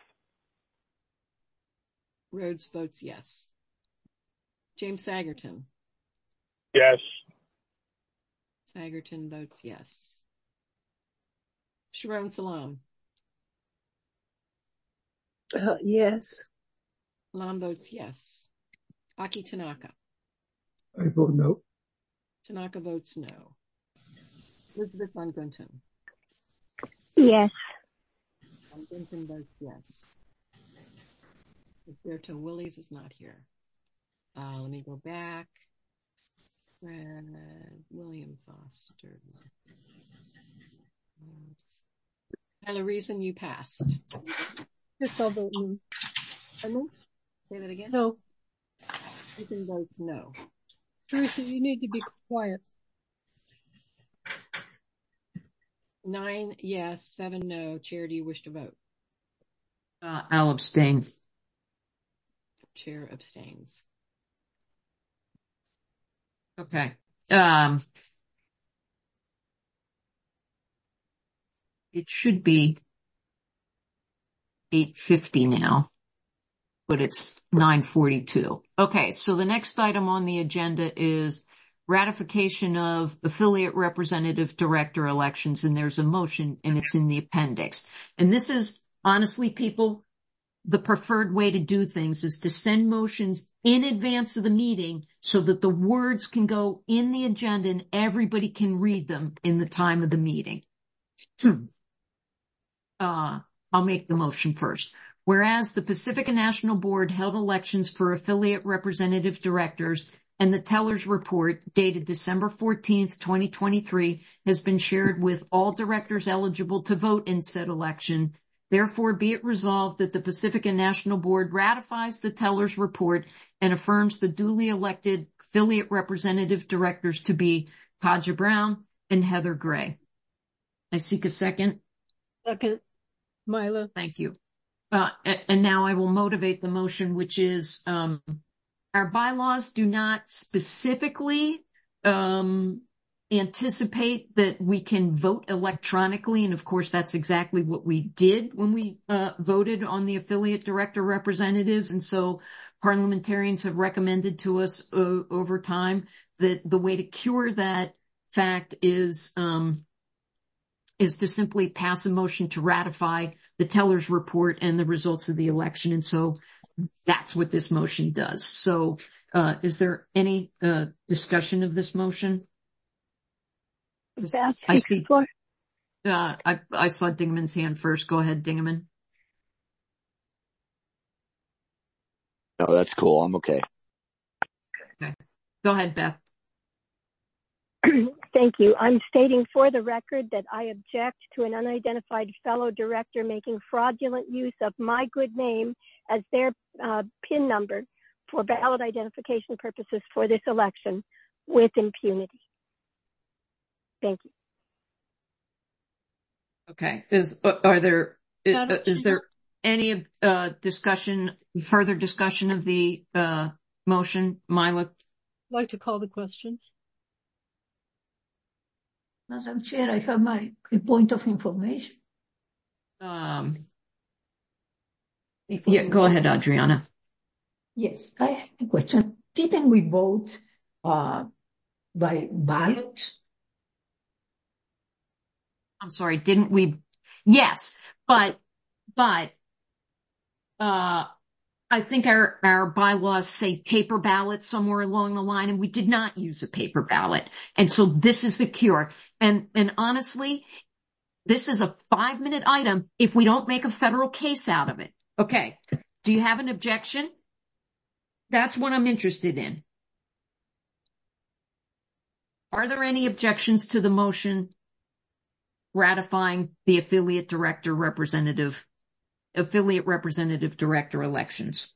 Rhodes votes yes. James Sagerton. Yes. Sagerton votes yes. Sharon Salam. Yes. Salam votes yes. Aki Tanaka. I vote no. Tanaka votes no. Elizabeth Von Gunten. Yes. Von Gunten votes yes. Roberto Willies is not here. Let me go back. William Foster. Tyler Reason, you passed. Yes, I'll vote no. Pardon? Say that again? No. Reason votes no. Teresa, you need to be quiet. 9 yes, 7 no. Chair, do you wish to vote? I'll abstain. Chair abstains. Okay. It should be 8:50 now, but it's 9:42. Okay, so the next item on the agenda is ratification of affiliate representative director elections, and there's a motion, and it's in the appendix. And this is, honestly, people, the preferred way to do things is to send motions in advance of the meeting so that the words can go in the agenda and everybody can read them in the time of the meeting. I'll make the motion first. Whereas the Pacifica National Board held elections for affiliate representative directors and the teller's report dated December 14th, 2023 has been shared with all directors eligible to vote in said election. Therefore, be it resolved that the Pacifica National Board ratifies the teller's report and affirms the duly elected affiliate representative directors to be Kaja Brown and Heather Gray. I seek a second. Second. Mila. Thank you. and now I will motivate the motion, which is, our bylaws do not specifically, anticipate that we can vote electronically. And of course, that's exactly what we did when we voted on the affiliate director representatives. And so parliamentarians have recommended to us over time that the way to cure that fact is to simply pass a motion to ratify the teller's report and the results of the election. And so that's what this motion does. So is there any discussion of this motion? I see. I saw Dingaman's hand first. Go ahead, Dingaman. No, that's cool. I'm okay. Okay. Go ahead, Beth. Thank you. I'm stating for the record that I object to an unidentified fellow director making fraudulent use of my good name as their PIN number for ballot identification purposes for this election with impunity. Thank you. Okay. Is there any further discussion of the motion? Mila? I'd like to call the question. Madam Chair, I have a point of information. Yeah, go ahead, Adriana. Yes, I have a question. Didn't we vote by ballot? I'm sorry, didn't we? Yes, but I think our bylaws say paper ballot somewhere along the line, and we did not use a paper ballot. And so this is the cure. And honestly, this is a 5-minute item if we don't make a federal case out of it. Okay. Do you have an objection? That's what I'm interested in. Are there any objections to the motion ratifying the affiliate representative director elections?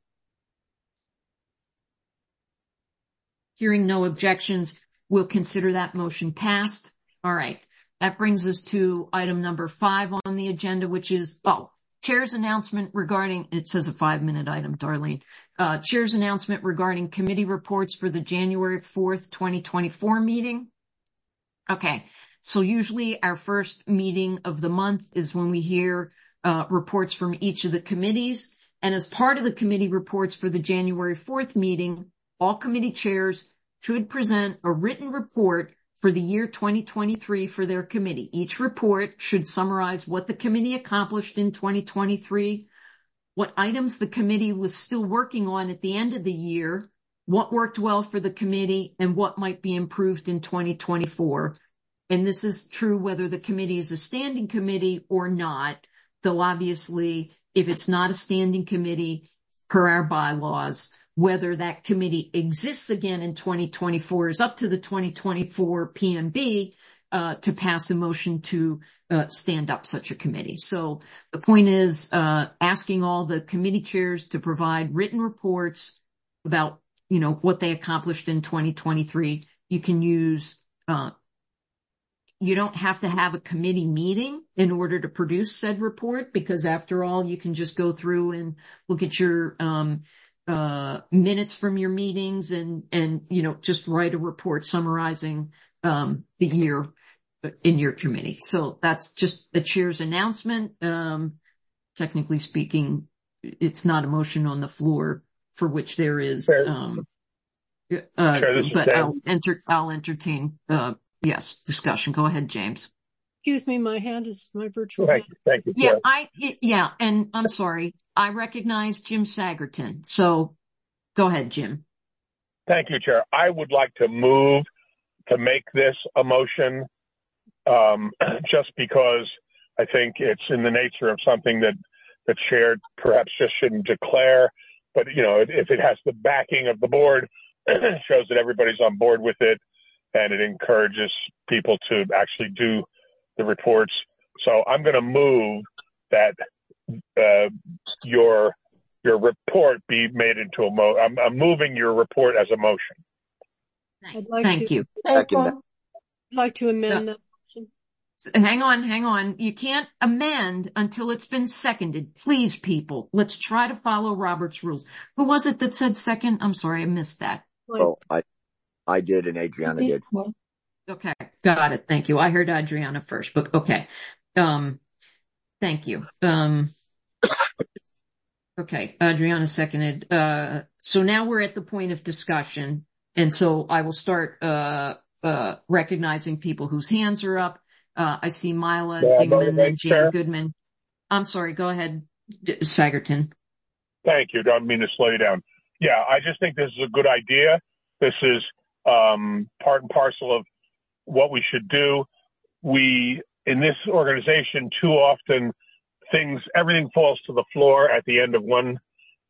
Hearing no objections, we'll consider that motion passed. All right. That brings us to item number 5 on the agenda, which is, Chair's announcement regarding, it says a 5-minute item, Darlene. Chair's announcement regarding committee reports for the January 4th, 2024 meeting. Okay. So usually our first meeting of the month is when we hear reports from each of the committees. And as part of the committee reports for the January 4th meeting, all committee chairs should present a written report for the year 2023 for their committee. Each report should summarize what the committee accomplished in 2023, what items the committee was still working on at the end of the year, what worked well for the committee, and what might be improved in 2024. And this is true whether the committee is a standing committee or not, though obviously if it's not a standing committee per our bylaws, whether that committee exists again in 2024 is up to the 2024 PMB to pass a motion to stand up such a committee. So the point is asking all the committee chairs to provide written reports about, what they accomplished in 2023. You can use you don't have to have a committee meeting in order to produce said report, because after all, you can just go through and look at your minutes from your meetings and just write a report summarizing the year in your committee. So that's just the chair's announcement. Technically speaking, it's not a motion on the floor for which there is but I'll entertain discussion. Go ahead, James. Excuse me, my hand is my virtual hand. Thank you. And I'm sorry. I recognize Jim Sagerton. So go ahead, Jim. Thank you, Chair. I would like to move to make this a motion, just because I think it's in the nature of something that the chair perhaps just shouldn't declare. But, if it has the backing of the board, it shows that everybody's on board with it, and it encourages people to actually do the reports. So I'm going to move that your report be made into a motion. I'm moving your report as a motion. Thank you. I'd like to amend that motion. Hang on. You can't amend until it's been seconded. Please, people, let's try to follow Robert's rules. Who was it that said second? I'm sorry, I missed that. Well, I did and Adriana did. Okay, got it. Thank you. I heard Adriana first, but okay. Thank you. Okay, Adriana seconded. So now we're at the point of discussion. And so I will start recognizing people whose hands are up. I see Mila Dingman and Jan Goodman. I'm sorry, go ahead, Sagerton. Thank you. Don't mean to slow you down. Yeah, I just think this is a good idea. This is part and parcel of what we should do. We, in this organization, too often everything falls to the floor at the end of one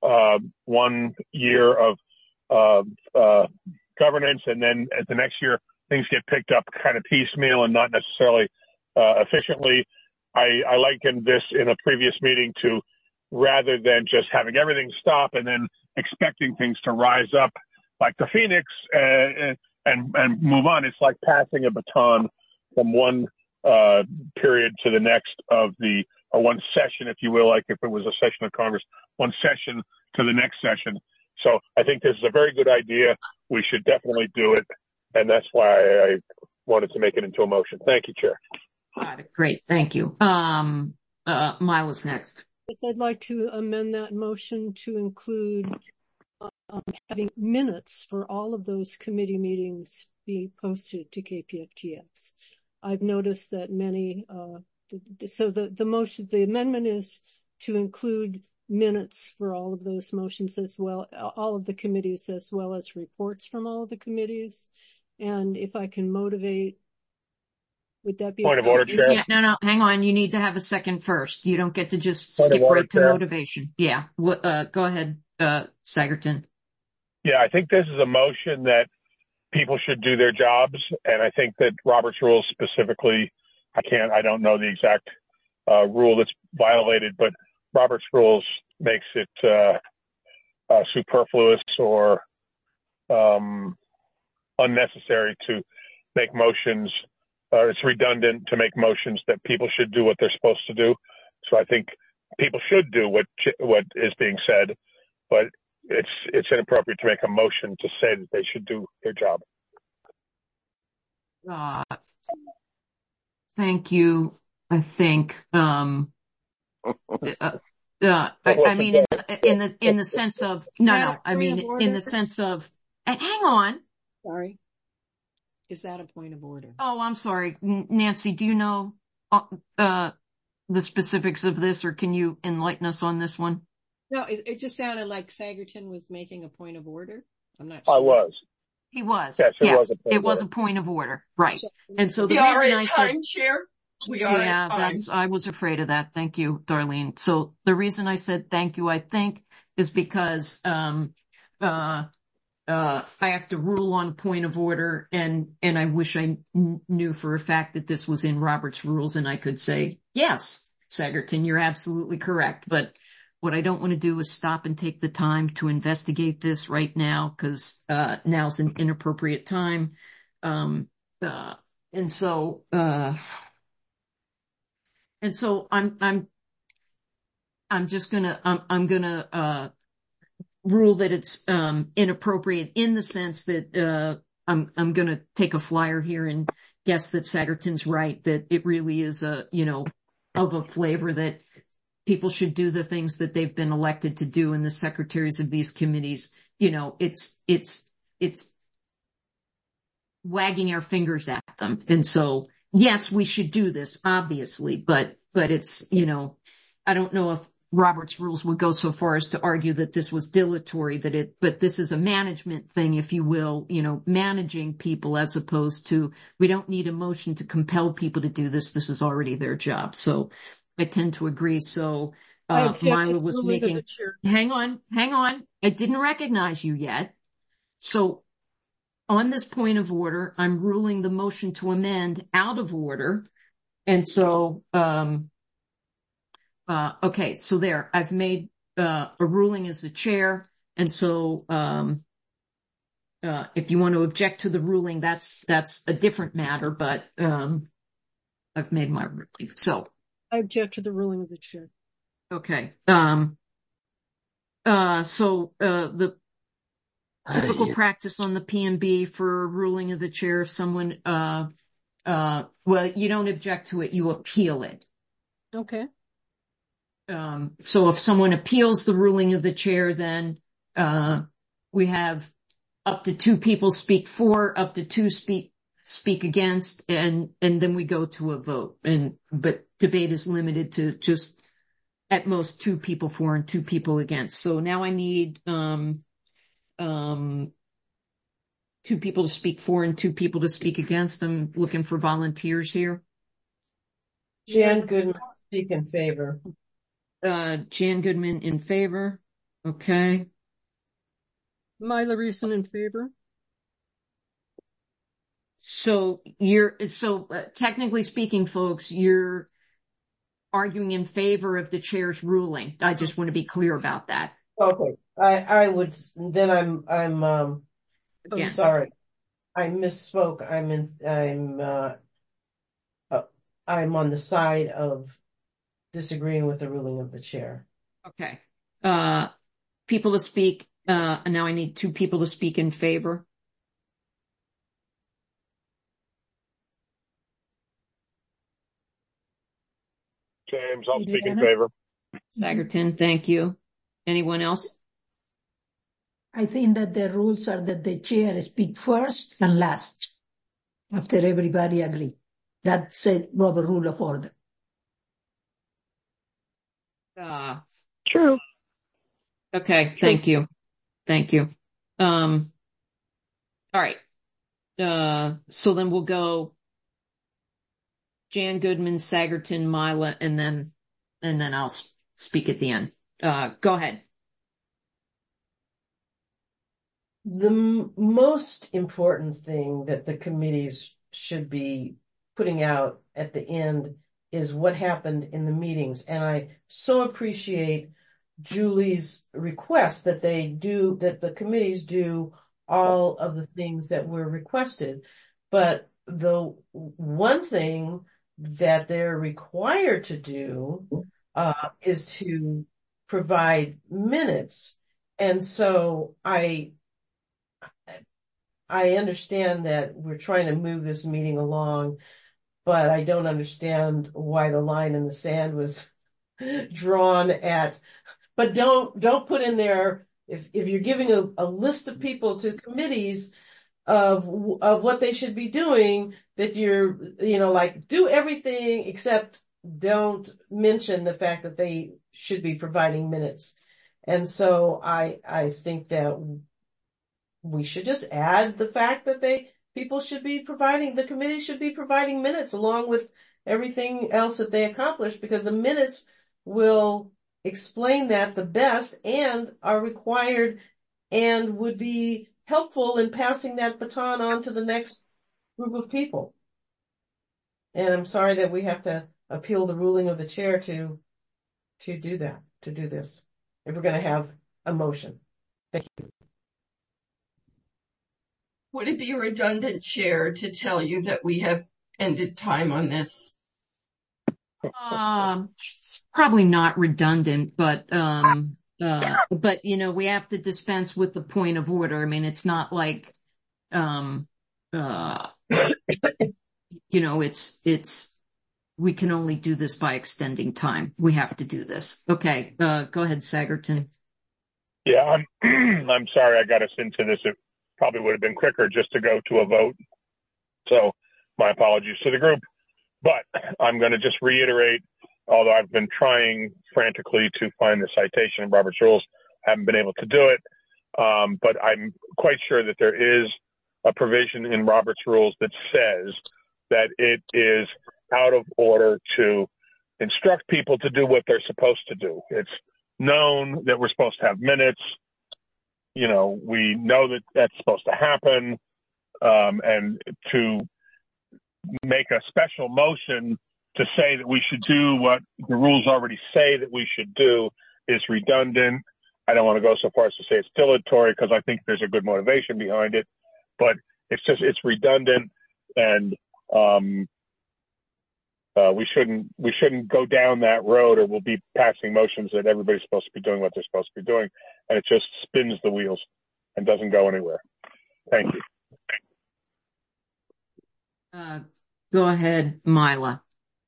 year of governance, and then at the next year things get picked up kind of piecemeal and not necessarily efficiently. I likened this in a previous meeting to, rather than just having everything stop and then expecting things to rise up like the Phoenix and move on. It's like passing a baton from one period to the next or one session, if you will, like if it was a session of Congress, one session to the next session. So I think this is a very good idea. We should definitely do it. And that's why I wanted to make it into a motion. Thank you, Chair. Got it. Great. Thank you. Mila's next. Yes, I'd like to amend that motion to include having minutes for all of those committee meetings be posted to KPFTX. I've noticed that many, so the amendment is to include minutes for all of those motions as well, all of the committees, as well as reports from all of the committees. And if I can motivate, would that be point of order, Chair? No, hang on. You need to have a second first. You don't get to just skip right to motivation. Yeah. Go ahead, Sagerton. Yeah, I think this is a motion that people should do their jobs. And I think that Robert's rules specifically, I don't know the exact rule that's violated, but Robert's rules makes it superfluous or unnecessary to make motions. It's redundant to make motions that people should do what they're supposed to do. So I think people should do what is being said, but it's inappropriate to make a motion to say that they should do their job. Thank you. I think, I mean, in the sense of, in the sense of, hang on. Sorry. Is that a point of order? Oh, I'm sorry. Nancy, do you know the specifics of this, or can you enlighten us on this one? No, it just sounded like Sagerton was making a point of order. I'm not sure. I was. He was. Yes, it was a point of order. Right. And so the we reason are I at said, time, Chair. We are at time. I was afraid of that. Thank you, Darlene. So the reason I said thank you, I think, is because I have to rule on point of order, and I wish I knew for a fact that this was in Robert's rules, and I could say, yes, Sagerton, you're absolutely correct. But what I don't want to do is stop and take the time to investigate this right now, because now's an inappropriate time. And so I'm just gonna rule that it's inappropriate in the sense that I'm going to take a flyer here and guess that Sagerton's right, that it really is of a flavor that people should do the things that they've been elected to do, and the secretaries of these committees, it's wagging our fingers at them. And so, yes, we should do this, obviously, but it's, I don't know if Robert's rules would go so far as to argue that this was dilatory, but this is a management thing, if you will, managing people, as opposed to, we don't need a motion to compel people to do this. This is already their job. So I tend to agree. So, Mila was making, hang on. I didn't recognize you yet. So on this point of order, I'm ruling the motion to amend out of order. And so, okay, so there, I've made a ruling as the chair. And so, if you want to object to the ruling, that's a different matter. But, I've made my ruling. So I object to the ruling of the chair. Okay. So the typical practice on the P&B for ruling of the chair, if someone, well, you don't object to it, you appeal it. Okay. So if someone appeals the ruling of the chair, then we have up to 2 people speak for, up to 2 speak against, and then we go to a vote. But debate is limited to just at most 2 people for and 2 people against. So now I need 2 people to speak for and 2 people to speak against. I'm looking for volunteers here. Jan Goodman, speak in favor. Jan Goodman in favor. Okay. Mila Reason in favor. So technically speaking, folks, you're arguing in favor of the chair's ruling. I just want to be clear about that. Okay. I would, then I'm sorry. I misspoke. I'm on the side of disagreeing with the ruling of the chair. Okay. People to speak, and now I need 2 people to speak in favor. James, I'll speak in favor. Sagerton, thank you. Anyone else? I think that the rules are that the chair speak first and last, after everybody agree. That's a Robert Rule of Order. True. Okay, thank you. Thank you. All right. So then we'll go Jan Goodman, Sagerton, Mila, and then I'll speak at the end. Go ahead. The most important thing that the committees should be putting out at the end is what happened in the meetings. And I so appreciate Julie's request that the committees do all of the things that were requested. But the one thing that they're required to do is to provide minutes. And so I understand that we're trying to move this meeting along, but I don't understand why the line in the sand was drawn at. But don't put in there, if you're giving a list of people to committees of what they should be doing, that you're, do everything except don't mention the fact that they should be providing minutes. And so I think that we should just add the fact that the committee should be providing minutes along with everything else that they accomplish, because the minutes will explain that the best and are required and would be helpful in passing that baton on to the next group of people. And I'm sorry that we have to appeal the ruling of the chair to do this, if we're going to have a motion. Thank you. Would it be redundant, Chair, to tell you that we have ended time on this? It's probably not redundant, but we have to dispense with the point of order. I mean, it's not like, we can only do this by extending time. We have to do this. Okay. Go ahead, Sagerton. Yeah, I'm sorry I got us into this. It probably would have been quicker just to go to a vote. So my apologies to the group, but I'm going to just reiterate, although I've been trying frantically to find the citation in Robert's Rules, haven't been able to do it. But I'm quite sure that there is a provision in Robert's Rules that says that it is out of order to instruct people to do what they're supposed to do. It's known that we're supposed to have minutes. We know that that's supposed to happen. And to make a special motion to say that we should do what the rules already say that we should do is redundant. I don't want to go so far as to say it's dilatory, because I think there's a good motivation behind it, but it's redundant. And We shouldn't go down that road, or we'll be passing motions that everybody's supposed to be doing what they're supposed to be doing, and it just spins the wheels and doesn't go anywhere. Thank you. Go ahead, Mila.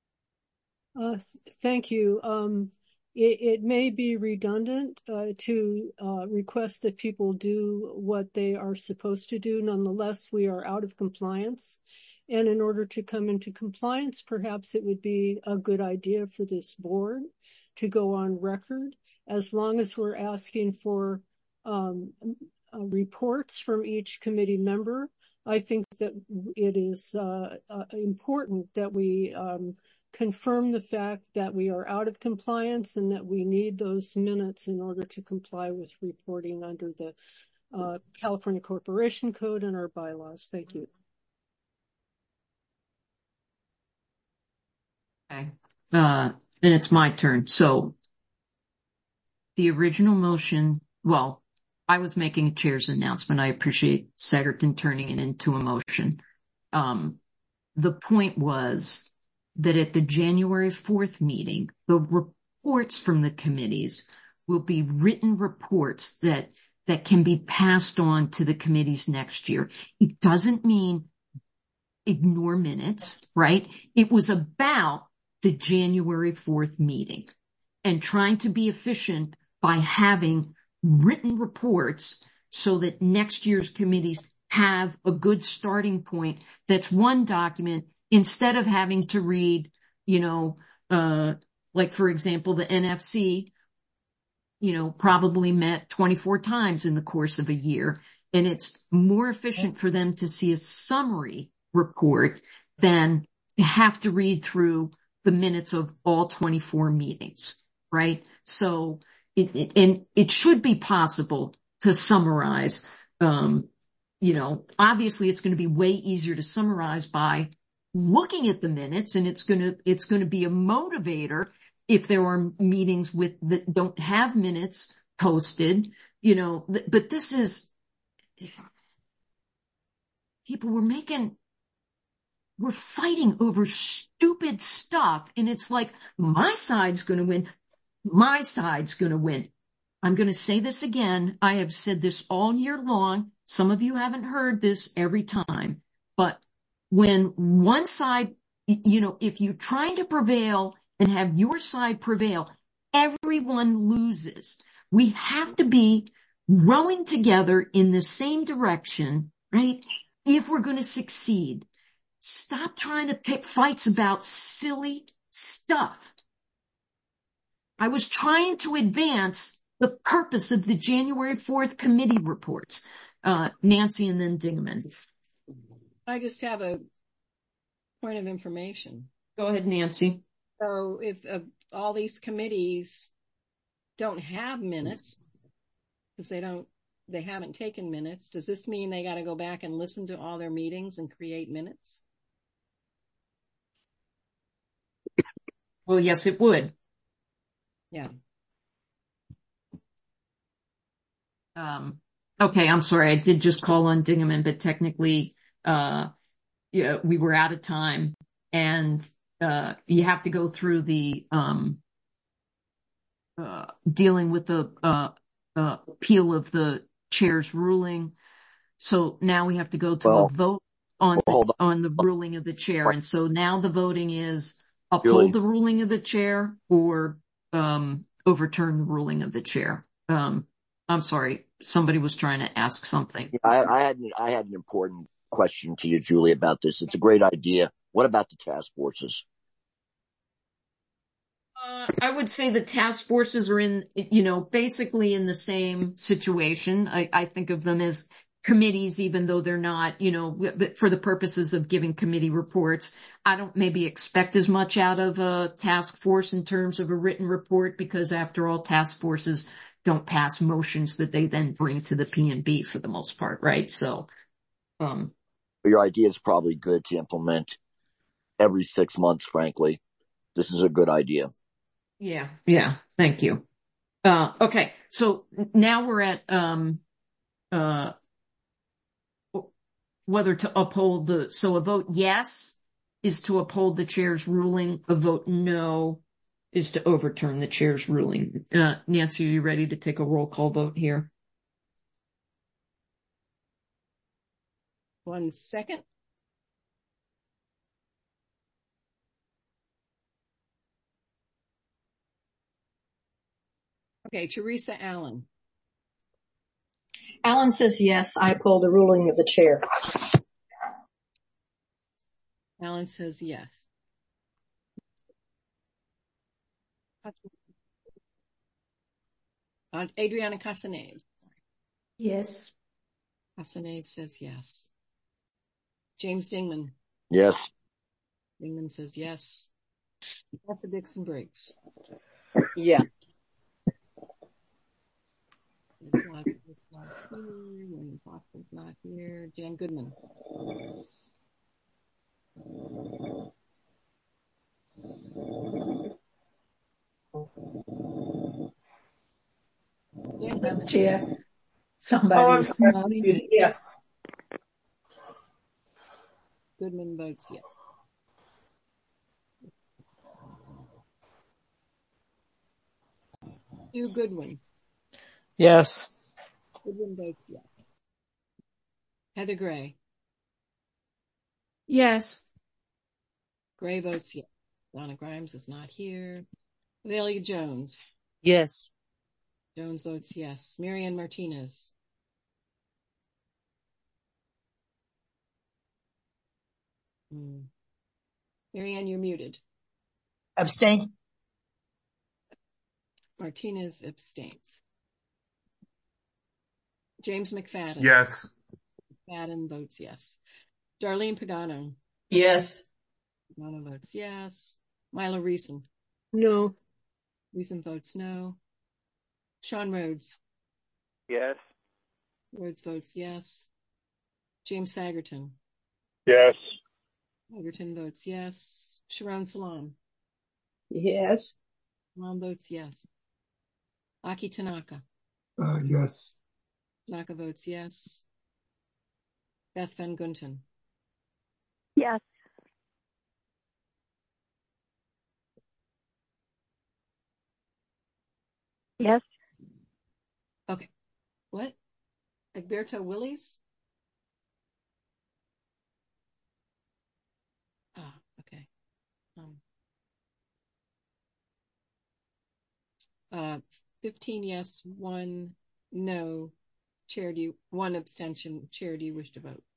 Thank you. It may be redundant to request that people do what they are supposed to do. Nonetheless, we are out of compliance. And in order to come into compliance, perhaps it would be a good idea for this board to go on record, as long as we're asking for reports from each committee member. I think that it is important that we confirm the fact that we are out of compliance and that we need those minutes in order to comply with reporting under the California Corporation Code and our bylaws. Thank you. Okay. Then it's my turn. So the original motion, well, I was making a chair's announcement. I appreciate Sagerton turning it into a motion. The point was that at the January 4th meeting, the reports from the committees will be written reports that can be passed on to the committees next year. It doesn't mean ignore minutes, right? It was about the January 4th meeting and trying to be efficient by having written reports so that next year's committees have a good starting point. That's one document instead of having to read, like, for example, the NFC, probably met 24 times in the course of a year. And it's more efficient for them to see a summary report than to have to read through the minutes of all 24 meetings, right? So it should be possible to summarize. Obviously it's going to be way easier to summarize by looking at the minutes, and it's going to be a motivator if there are meetings that don't have minutes posted, but this is, people we're fighting over stupid stuff. And it's like, my side's going to win. My side's going to win. I'm going to say this again. I have said this all year long. Some of you haven't heard this every time, but when one side, if you're trying to prevail and have your side prevail, everyone loses. We have to be rowing together in the same direction, right? If we're going to succeed. Stop trying to pick fights about silly stuff. I was trying to advance the purpose of the January 4th committee reports. Nancy and then Dingaman. I just have a point of information. Go ahead, Nancy. So if all these committees don't have minutes, because they haven't taken minutes, does this mean they got to go back and listen to all their meetings and create minutes? Well, yes, it would. Yeah. Okay, I'm sorry. I did just call on Dingaman, but technically, we were out of time, and you have to go through the dealing with the appeal of the chair's ruling. So now we have to go to a vote on the ruling of the chair. And so now the voting is uphold the ruling of the chair or overturn the ruling of the chair. I'm sorry. Somebody was trying to ask something. I had an important question to you, Julie, about this. It's a great idea. What about the task forces? I would say the task forces are in, basically in the same situation. I think of them as committees, even though they're not, for the purposes of giving committee reports. I don't maybe expect as much out of a task force in terms of a written report, because after all, task forces don't pass motions that they then bring to the P&B for the most part, right? So, your idea is probably good to implement every 6 months, frankly. This is a good idea. Yeah. Thank you. Okay. So now we're at, whether to uphold so a vote yes is to uphold the chair's ruling. A vote no is to overturn the chair's ruling. Nancy, are you ready to take a roll call vote here? 1 second. Okay, Teresa Allen. Allen says yes, I uphold the ruling of the chair. Allen says yes. Adriana Casanave. Yes. Casanave says yes. James Dingman. Yes. Dingman says yes. That's a Dixon Briggs. Yeah. William Foster's not here. Jan Goodman. Madam Chair, somebody's nodding. Yes. Goodman votes yes. Hugh Goodwin. Yes. Goodwin votes yes. Heather Gray. Yes. Gray votes yes. Donna Grimes is not here. Lelia Jones. Yes. Jones votes yes. Marianne Martinez. Marianne, you're muted. Abstain. Martinez abstains. James McFadden. Yes. McFadden votes yes. Darlene Pagano. Yes. Pagano votes yes. Mila Reeson. No. Reeson votes no. Sean Rhodes. Yes. Rhodes votes yes. James Sagerton. Yes. Sagerton votes yes. Sharon Salam. Yes. Salam votes yes. Aki Tanaka. Yes. Tanaka votes yes. Beth Van Gunten. Yes. Yes. Okay. What? Egberto Willies? Ah, okay. 15 yes, 1 no. Chair, 1 abstention. Chair, do you wish to vote?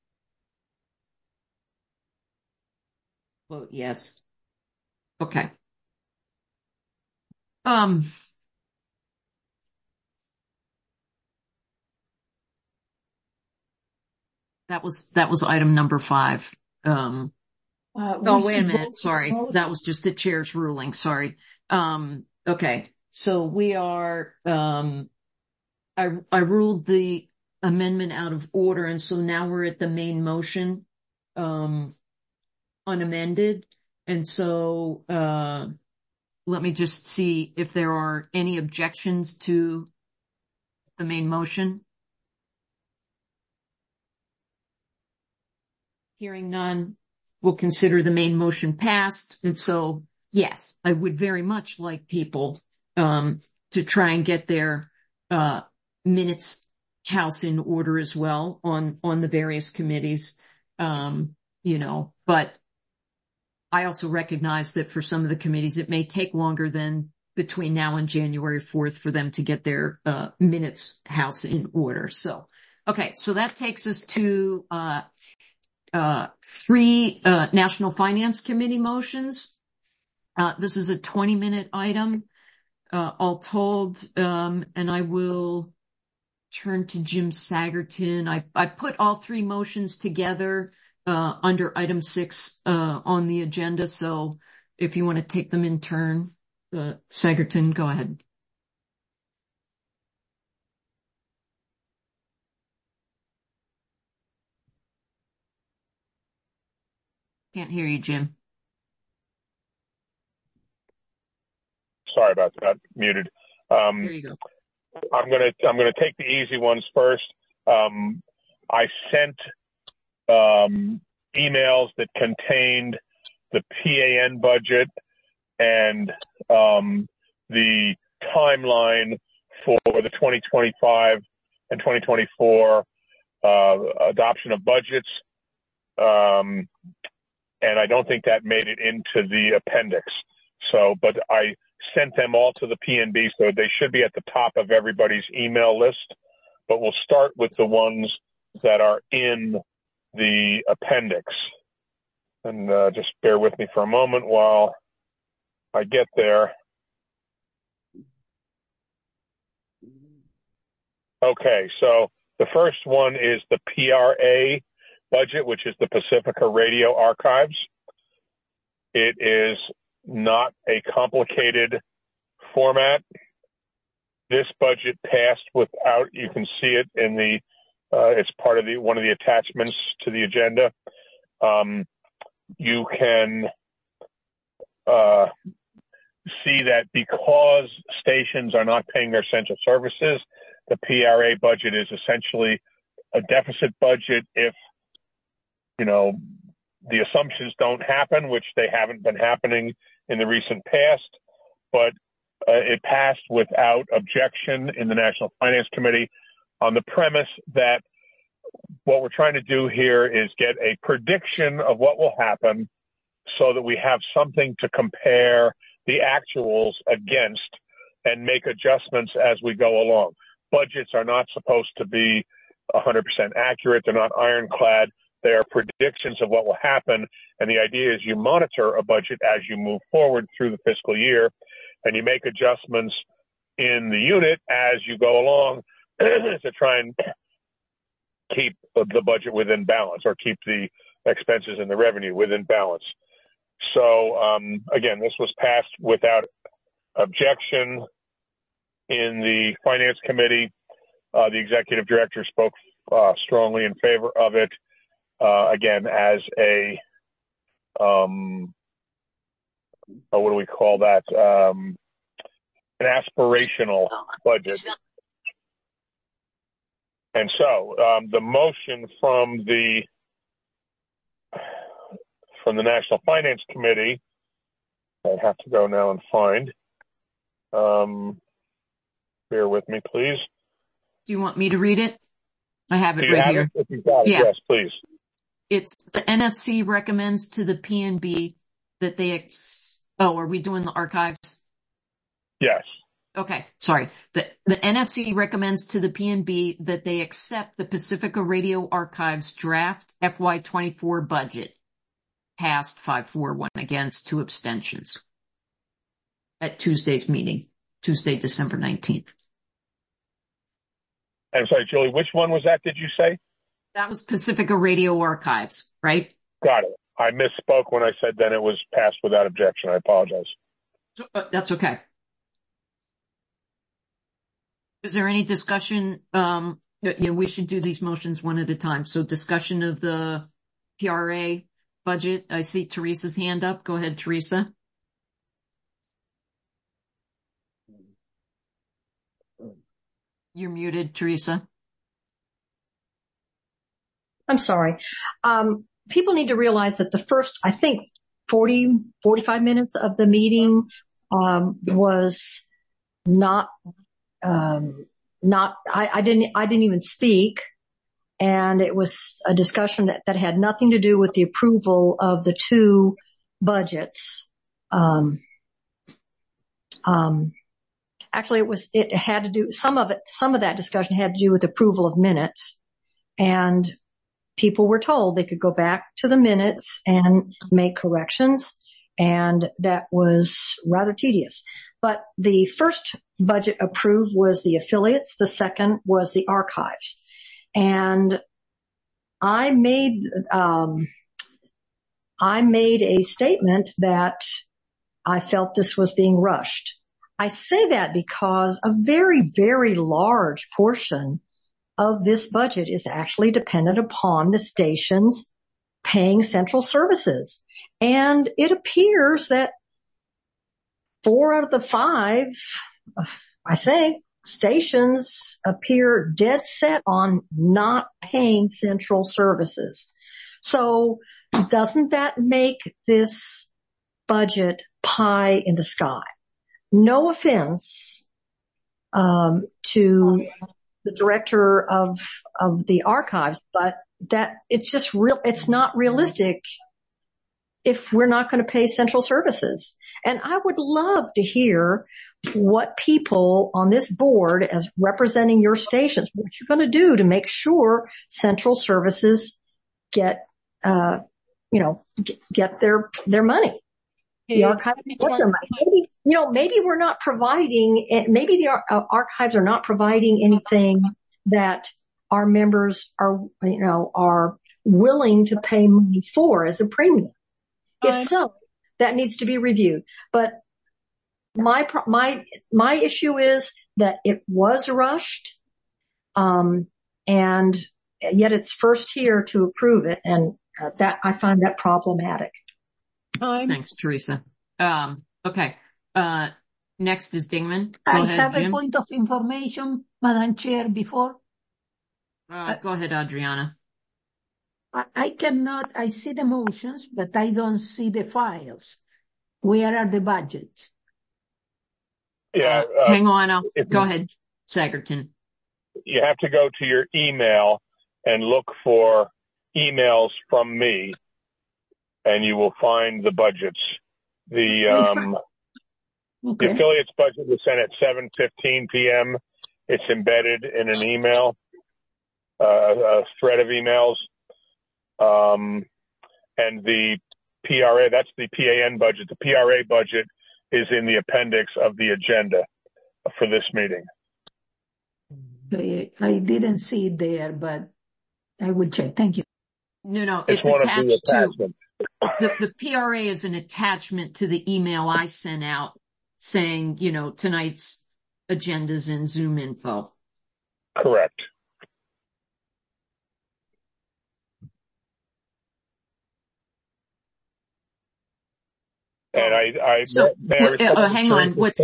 Vote yes. Okay. That was item number 5. Oh, wait a minute. Sorry. That was just the chair's ruling. Sorry. Okay. So we are, I ruled the amendment out of order. And so now we're at the main motion, unamended. And so, let me just see if there are any objections to the main motion. Hearing none, we'll consider the main motion passed. And so, yes, I would very much like people to try and get their minutes house in order as well on the various committees, but I also recognize that for some of the committees, it may take longer than between now and January 4th for them to get their minutes house in order. So, okay, so that takes us to 3 National Finance Committee motions. This is a 20-minute item, all told, and I will turn to Jim Sagerton. I put all 3 motions together under item 6 on the agenda. So if you want to take them in turn, Sagerton, go ahead. Can't hear you, Jim. Sorry about that. Muted. There you go. I'm gonna take the easy ones first. I sent emails that contained the PAN budget and the timeline for the 2025 and 2024 adoption of budgets. And I don't think that made it into the appendix. So, but I sent them all to the PNB, so they should be at the top of everybody's email list. But we'll start with the ones that are in the appendix. And just bear with me for a moment while I get there. Okay, so the first one is the PRA budget, which is the Pacifica Radio Archives. It is not a complicated format. This budget passed without, you can see it in the, it's part of one of the attachments to the agenda. You can see that because stations are not paying their essential services, the PRA budget is essentially a deficit budget if, you know, the assumptions don't happen, which they haven't been happening in the recent past, but it passed without objection in the National Finance Committee on the premise that what we're trying to do here is get a prediction of what will happen so that we have something to compare the actuals against and make adjustments as we go along. Budgets are not supposed to be 100% accurate. They're not ironclad. They are predictions of what will happen. And the idea is you monitor a budget as you move forward through the fiscal year, and you make adjustments in the unit as you go along to try and keep the budget within balance, or keep the expenses and the revenue within balance. So, again, this was passed without objection in the Finance Committee. The Executive Director spoke strongly in favor of it, again, as a, what do we call that? An aspirational budget. And so the motion from the National Finance Committee, I have to go now and find. Bear with me, please. Do you want me to read it? I have it right here. If you've got it, yes, please. It's the NFC recommends to the PNB that they are we doing the archives? Yes. Okay, sorry. The NFC recommends to the PNB that they accept the Pacifica Radio Archives draft FY24 budget. Passed 5-4, 1 against, 2 abstentions. At Tuesday's meeting, Tuesday, December 19th. I'm sorry, Julie, which one was that, did you say? That was Pacifica Radio Archives, right? Got it. I misspoke when I said then it was passed without objection. I apologize. That's okay. Is there any discussion? We should do these motions one at a time. So discussion of the PRA budget. I see Teresa's hand up. Go ahead, Teresa. You're muted, Teresa. I'm sorry. People need to realize that the first, I think, 40, 45 minutes of the meeting was not, I didn't even speak. And it was a discussion that had nothing to do with the approval of the two budgets. Actually, it had to do, some of that discussion had to do with approval of minutes. And people were told they could go back to the minutes and make corrections. And that was rather tedious. But the first budget approved was the affiliates. The second was the archives. And I made a statement that I felt this was being rushed. I say that because a very, very large portion of this budget is actually dependent upon the stations paying central services. And it appears that 4 out of the 5, I think, stations appear dead set on not paying central services. So doesn't that make this budget pie in the sky? No offense to the director of the archives, but that it's not realistic if we're not going to pay central services. And I would love to hear what people on this board, as representing your stations, what you're going to do to make sure central services get their money. The archives get their money. Maybe we're not providing, maybe the archives are not providing anything that our members are willing to pay money for as a premium. If so, that needs to be reviewed. But my issue is that it was rushed, and yet it's first here to approve it, and that I find that problematic. Thanks, Teresa. Okay. Next is Dingman. I have a point of information, Madam Chair, before. Go ahead, Adriana. I see the motions, but I don't see the files. Where are the budgets? Yeah. Hang on. Go ahead, Sagerton. You have to go to your email and look for emails from me, and you will find the budgets. The affiliates budget was sent at 7:15 p.m. It's embedded in an email, a thread of emails. And the PRA, that's the PAN budget. The PRA budget is in the appendix of the agenda for this meeting. I didn't see it there, but I will check. Thank you. No, it's attached to the PRA is an attachment to the email I sent out saying, tonight's agendas in Zoom info. Correct. And hang on. What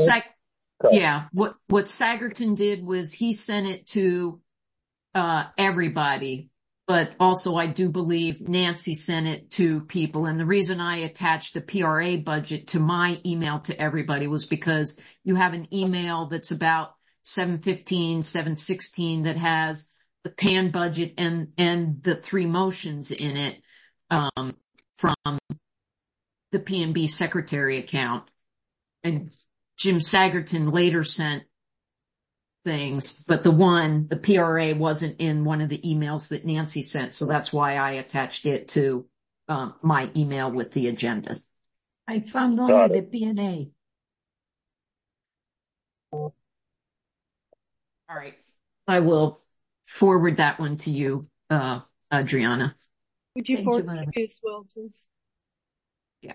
Sagerton did was he sent it to everybody, but also I do believe Nancy sent it to people. And the reason I attached the PRA budget to my email to everybody was because you have an email that's about 7:15, 7:16 that has the PAN budget and the 3 motions in it from the PNB secretary account. And Jim Sagerton later sent things, but the PRA wasn't in one of the emails that Nancy sent. So that's why I attached it to my email with the agenda. I found only the PNA. All right. I will forward that one to you, Adriana. Would you forward it to me as well, please? Yeah.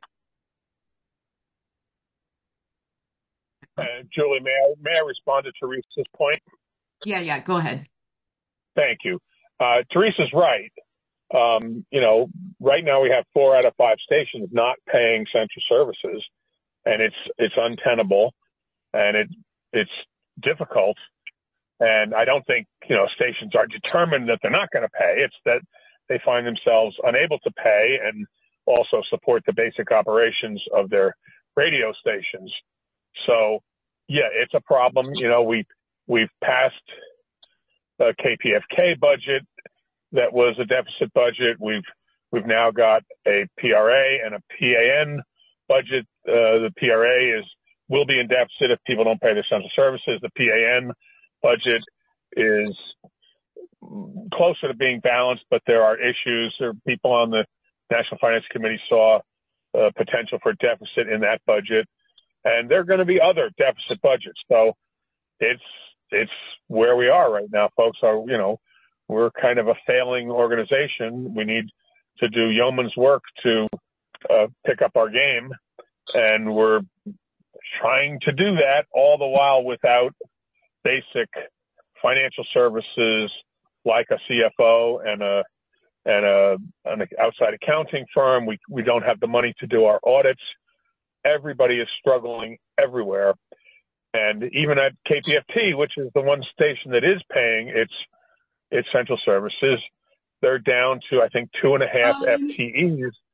Julie, may I respond to Teresa's point? Yeah, go ahead. Thank you. Teresa's right. Right now we have 4 out of 5 stations not paying central services, and it's untenable, and it's difficult. And I don't think, stations are determined that they're not going to pay. It's that they find themselves unable to pay and also support the basic operations of their radio stations. So, yeah, it's a problem. We've passed a KPFK budget that was a deficit budget. We've now got a PRA and a PAN budget. The PRA will be in deficit if people don't pay their central services. The PAN budget is closer to being balanced, but there are issues. There are people on the National Finance Committee saw potential for deficit in that budget. And there are going to be other deficit budgets. So it's where we are right now, folks. We're kind of a failing organization. We need to do yeoman's work to pick up our game. And we're trying to do that all the while without basic financial services like a CFO and an outside accounting firm. We don't have the money to do our audits. Everybody is struggling everywhere. And even at KPFT, which is the one station that is paying its central services, they're down to, I think, 2.5 FTEs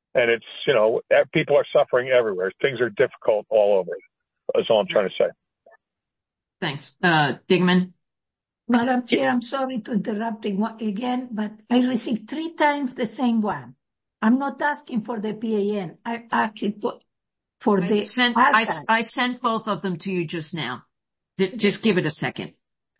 And it's, people are suffering everywhere. Things are difficult all over. That's all I'm trying to say. Thanks. Digman? Madam Chair, I'm sorry to interrupt again, but I received 3 times the same one. I'm not asking for the PAN. I actually for the archive. I sent both of them to you just now. Just give it a second.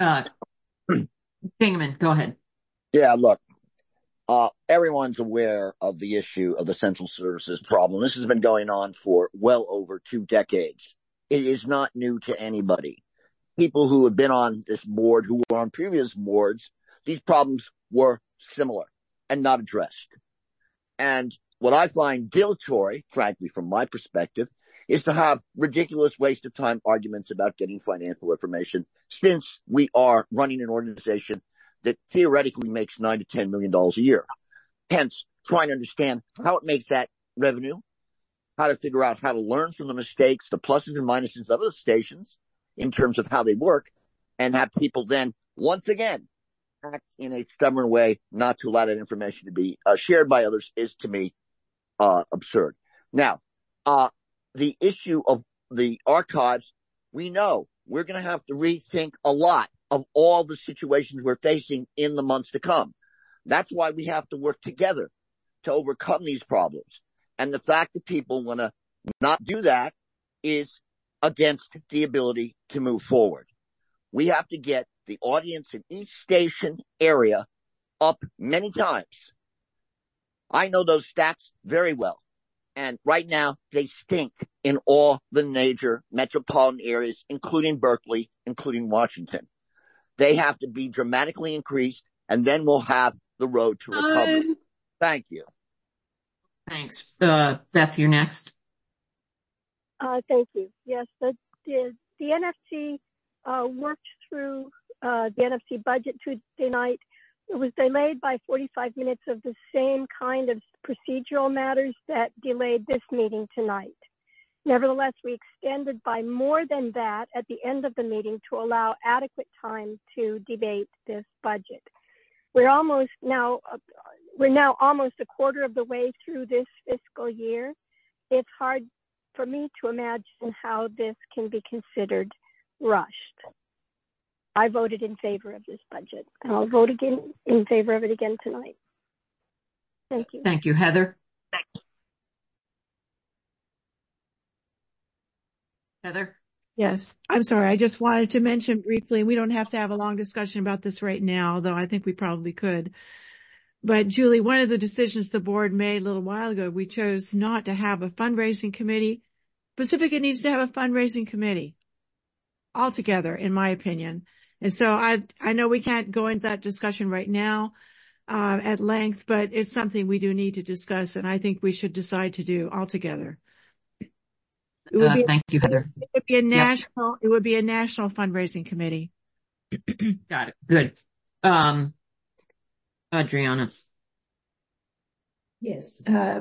Bingaman, go ahead. Yeah, look, everyone's aware of the issue of the Central Services problem. This has been going on for well over 2 decades. It is not new to anybody. People who have been on this board, who were on previous boards, these problems were similar and not addressed. And what I find dilatory, frankly, from my perspective, is to have ridiculous waste of time arguments about getting financial information, since we are running an organization that theoretically makes $9 to $10 million a year. Hence, trying to understand how it makes that revenue, how to figure out how to learn from the mistakes, the pluses and minuses of the stations in terms of how they work, and have people then, once again, act in a stubborn way not to allow that information to be shared by others is, to me, absurd. Now, the issue of the archives, we know we're going to have to rethink a lot of all the situations we're facing in the months to come. That's why we have to work together to overcome these problems. And the fact that people want to not do that is against the ability to move forward. We have to get the audience in each station area up many times. I know those stats very well. And right now, they stink in all the major metropolitan areas, including Berkeley, including Washington. They have to be dramatically increased, and then we'll have the road to recovery. Thank you. Thanks. Beth, you're next. Thank you. Yes, the NFC worked through the NFC budget Tuesday night. It was delayed by 45 minutes of the same kind of procedural matters that delayed this meeting tonight. Nevertheless, we extended by more than that at the end of the meeting to allow adequate time to debate this budget. We're now almost a quarter of the way through this fiscal year. It's hard for me to imagine how this can be considered rushed. I voted in favor of this budget, and I'll vote again in favor of it again tonight. Thank you. Thank you. Heather? Heather? Yes. I'm sorry. I just wanted to mention briefly, we don't have to have a long discussion about this right now, though I think we probably could. But Julie, one of the decisions the board made a little while ago, we chose not to have a fundraising committee. Pacifica needs to have a fundraising committee altogether, in my opinion. And so I know we can't go into that discussion right now at length, but it's something we do need to discuss, and I think we should decide to do altogether. Thank you, Heather. It would be a national. It would be a national fundraising committee. Got it. Good. Adriana. Yes.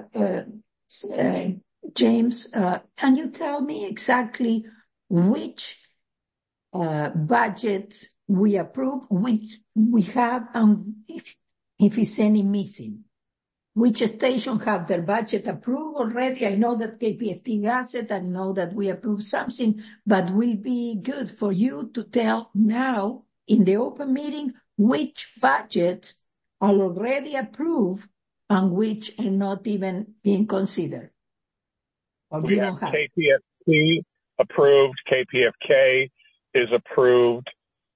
James, can you tell me exactly which budget we approve, which we have, and if it's any missing? Which station have their budget approved already? I know that KPFT has it. I know that we approved something, but will be good for you to tell now in the open meeting which budgets are already approved and which are not even being considered. We have KPFT approved. KPFK is approved.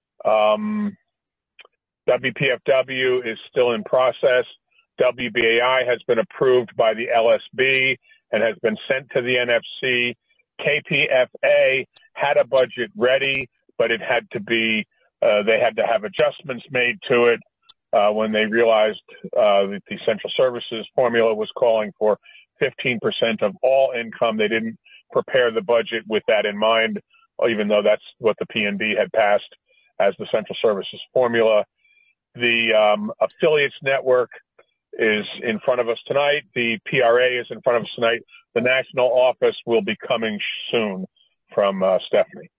WPFW is still in process. WBAI has been approved by the LSB and has been sent to the NFC. KPFA had a budget ready, but it had to be, they had to have adjustments made to it when they realized that the Central Services formula was calling for 15% of all income. They didn't prepare the budget with that in mind, even though that's what the PNB had passed as the Central Services formula. The affiliates network is in front of us tonight. The PRA is in front of us tonight. The national office will be coming soon from Stephanie.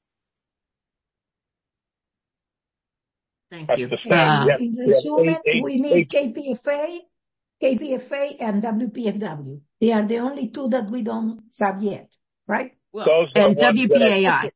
Thank you. In resume, we need KPFA and WPFW. They are the only two that we don't have yet, right? Well, Those are and WBAI.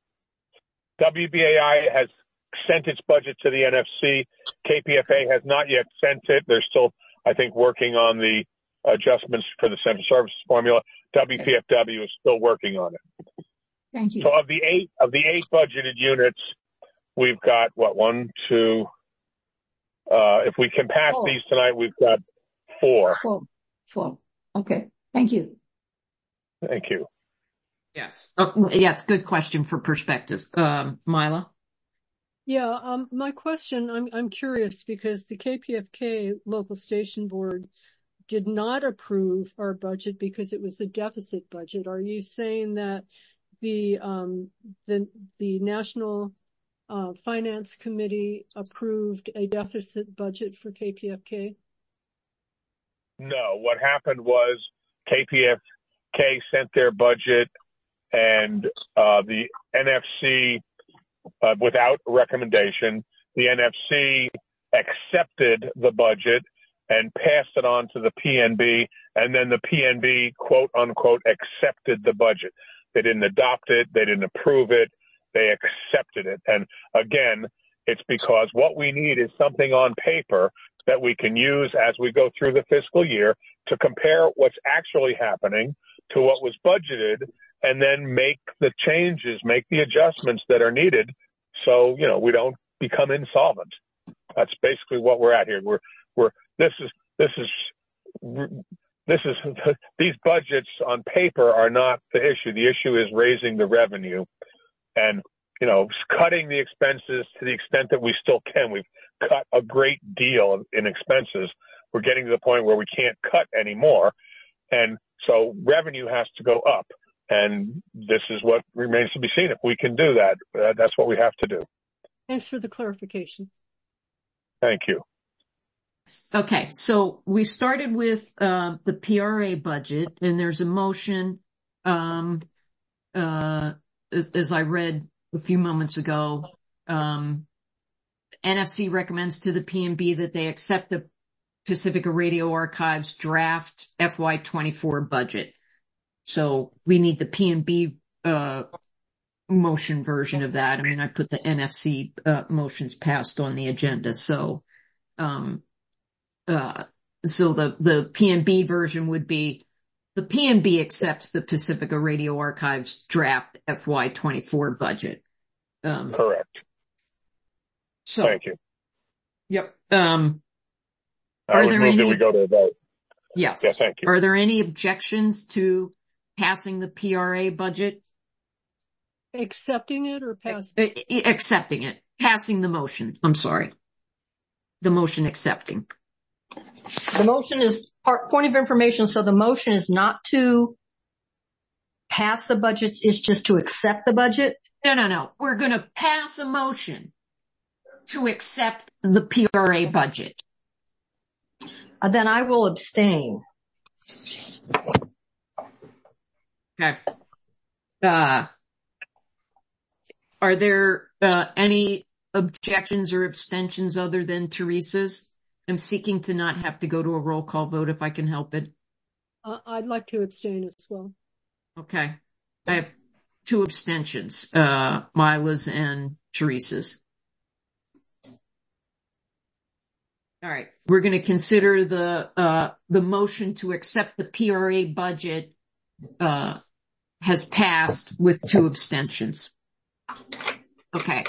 WBAI has sent its budget to the NFC. KPFA has not yet sent it. They're still, I think, working on the adjustments for the central services formula. WPFW is still working on it. Thank you. So of the eight budgeted units, we've got what, 1, 2. If we can pass these tonight, we've got 4. 4. Okay. Thank you. Thank you. Yes. Oh, yes. Good question for perspective. Mila? Yeah. My question, I'm curious because the KPFK local station board did not approve our budget because it was a deficit budget. Are you saying that the National Finance Committee approved a deficit budget for KPFK? No, what happened was KPFK sent their budget and the NFC, without recommendation, the NFC accepted the budget and passed it on to the PNB, and then the PNB, quote unquote, accepted the budget. They didn't adopt it. They didn't approve it. They accepted it. And again, it's because what we need is something on paper that we can use as we go through the fiscal year to compare what's actually happening to what was budgeted, and then make the changes, make the adjustments that are needed so, we don't become insolvent. That's basically what we're at here. These budgets on paper are not the issue. The issue is raising the revenue and, cutting the expenses to the extent that we still can. We've cut a great deal in expenses. We're getting to the point where we can't cut anymore. And so revenue has to go up. And this is what remains to be seen. If we can do that, that's what we have to do. Thanks for the clarification. Thank you. Okay, so we started with the PRA budget, and there's a motion, as I read a few moments ago, NFC recommends to the PNB that they accept the Pacifica Radio Archives draft FY24 budget. So we need the PNB motion version of that. I mean, I put the NFC motions passed on the agenda. So the PNB version would be the PNB accepts the Pacifica Radio Archives draft FY24 budget. Correct. So, thank you. Yep. I would move that we go to a vote. Yes. Yeah, thank you. Are there any objections to passing the PRA budget? Accepting it or passing? Accepting it. Passing the motion. I'm sorry. The motion accepting. The motion is point of information. So the motion is not to pass the budgets, it's just to accept the budget? No. We're going to pass a motion to accept the PRA budget. Then I will abstain. Okay. Are there any objections or abstentions other than Teresa's? I'm seeking to not have to go to a roll call vote if I can help it. I'd like to abstain as well. Okay. I have 2 abstentions, Mila's and Teresa's. All right. We're going to consider the motion to accept the PRA budget, has passed with 2 abstentions. Okay.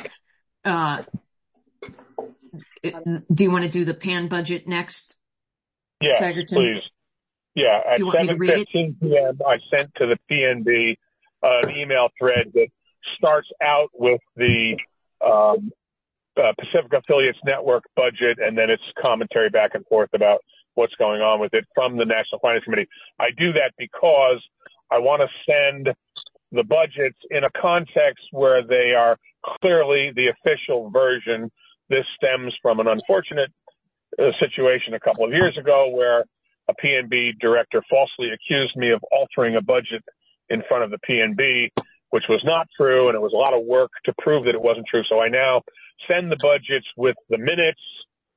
Do you want to do the PAN budget next? Yes, Sagerton? please. Yeah, at 7:15 p.m. I sent to the PNB an email thread that starts out with the Pacific Affiliates Network budget, and then it's commentary back and forth about what's going on with it from the National Finance Committee. I do that because I want to send the budgets in a context where they are clearly the official version. This stems from an unfortunate situation a couple of years ago where a PNB director falsely accused me of altering a budget in front of the PNB, which was not true, and it was a lot of work to prove that it wasn't true. So I now send the budgets with the minutes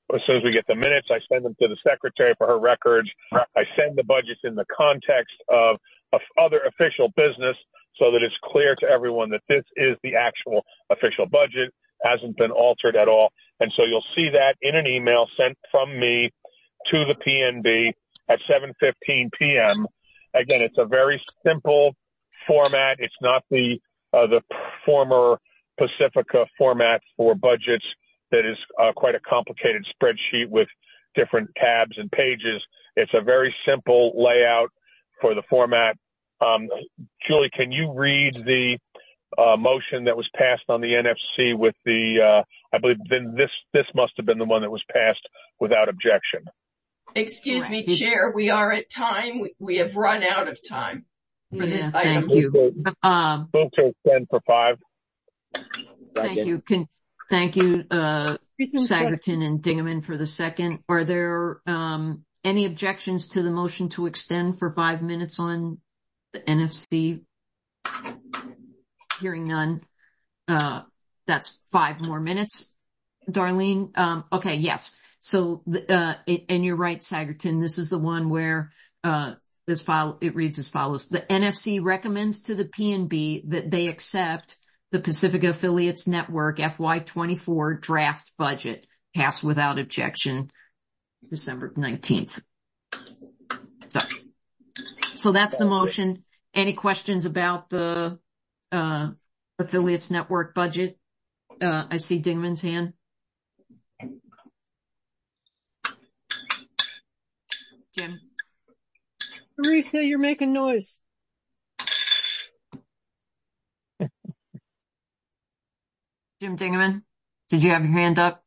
As soon as we get the minutes, I send them to the secretary for her records. I send the budgets in the context of other official business so that it's clear to everyone that this is the actual official budget, hasn't been altered at all. And so you'll see that in an email sent from me to the PNB at 7:15 p.m. Again, it's a very simple format. It's not the former Pacifica format for budgets that is quite a complicated spreadsheet with different tabs and pages. It's a very simple layout for the format. Julie, can you read the motion that was passed on the NFC with the, I believe then this must have been the one that was passed without objection. Excuse me, Chair, we are at time. We have run out of time for this item. Thank you. Move to extend for 5. Thank you. Thank you, Sagerton and Dingaman for the second. Are there any objections to the motion to extend for 5 minutes on the NFC? Hearing none. That's 5 more minutes. Darlene? Okay, yes. So, and you're right, Sagerton, this is the one where it reads as follows. The NFC recommends to the PNB that they accept the Pacifica Affiliates Network FY24 draft budget passed without objection December 19th. So that's the motion. Any questions about the Affiliates Network budget? I see Dingman's hand. Jim? Teresa, you're making noise. Jim Dingaman, did you have your hand up?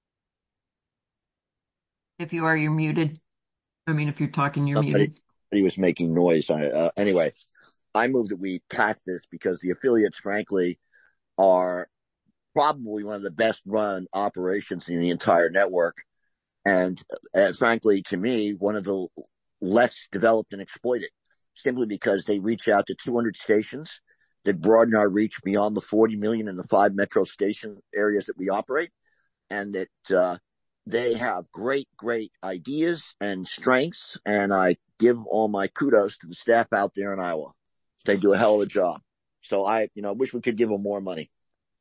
If you are, you're muted. I mean, if you're talking, you're muted. He was making noise. Anyway, I move that we pass this because the affiliates, frankly, are probably one of the best run operations in the entire network. And frankly, to me, one of the less developed and exploited, simply because they reach out to 200 stations that broaden our reach beyond the 40 million in the 5 metro station areas that we operate, and that they have great ideas and strengths, and I give all my kudos to the staff out there in Iowa. They do a hell of a job. So I wish we could give them more money.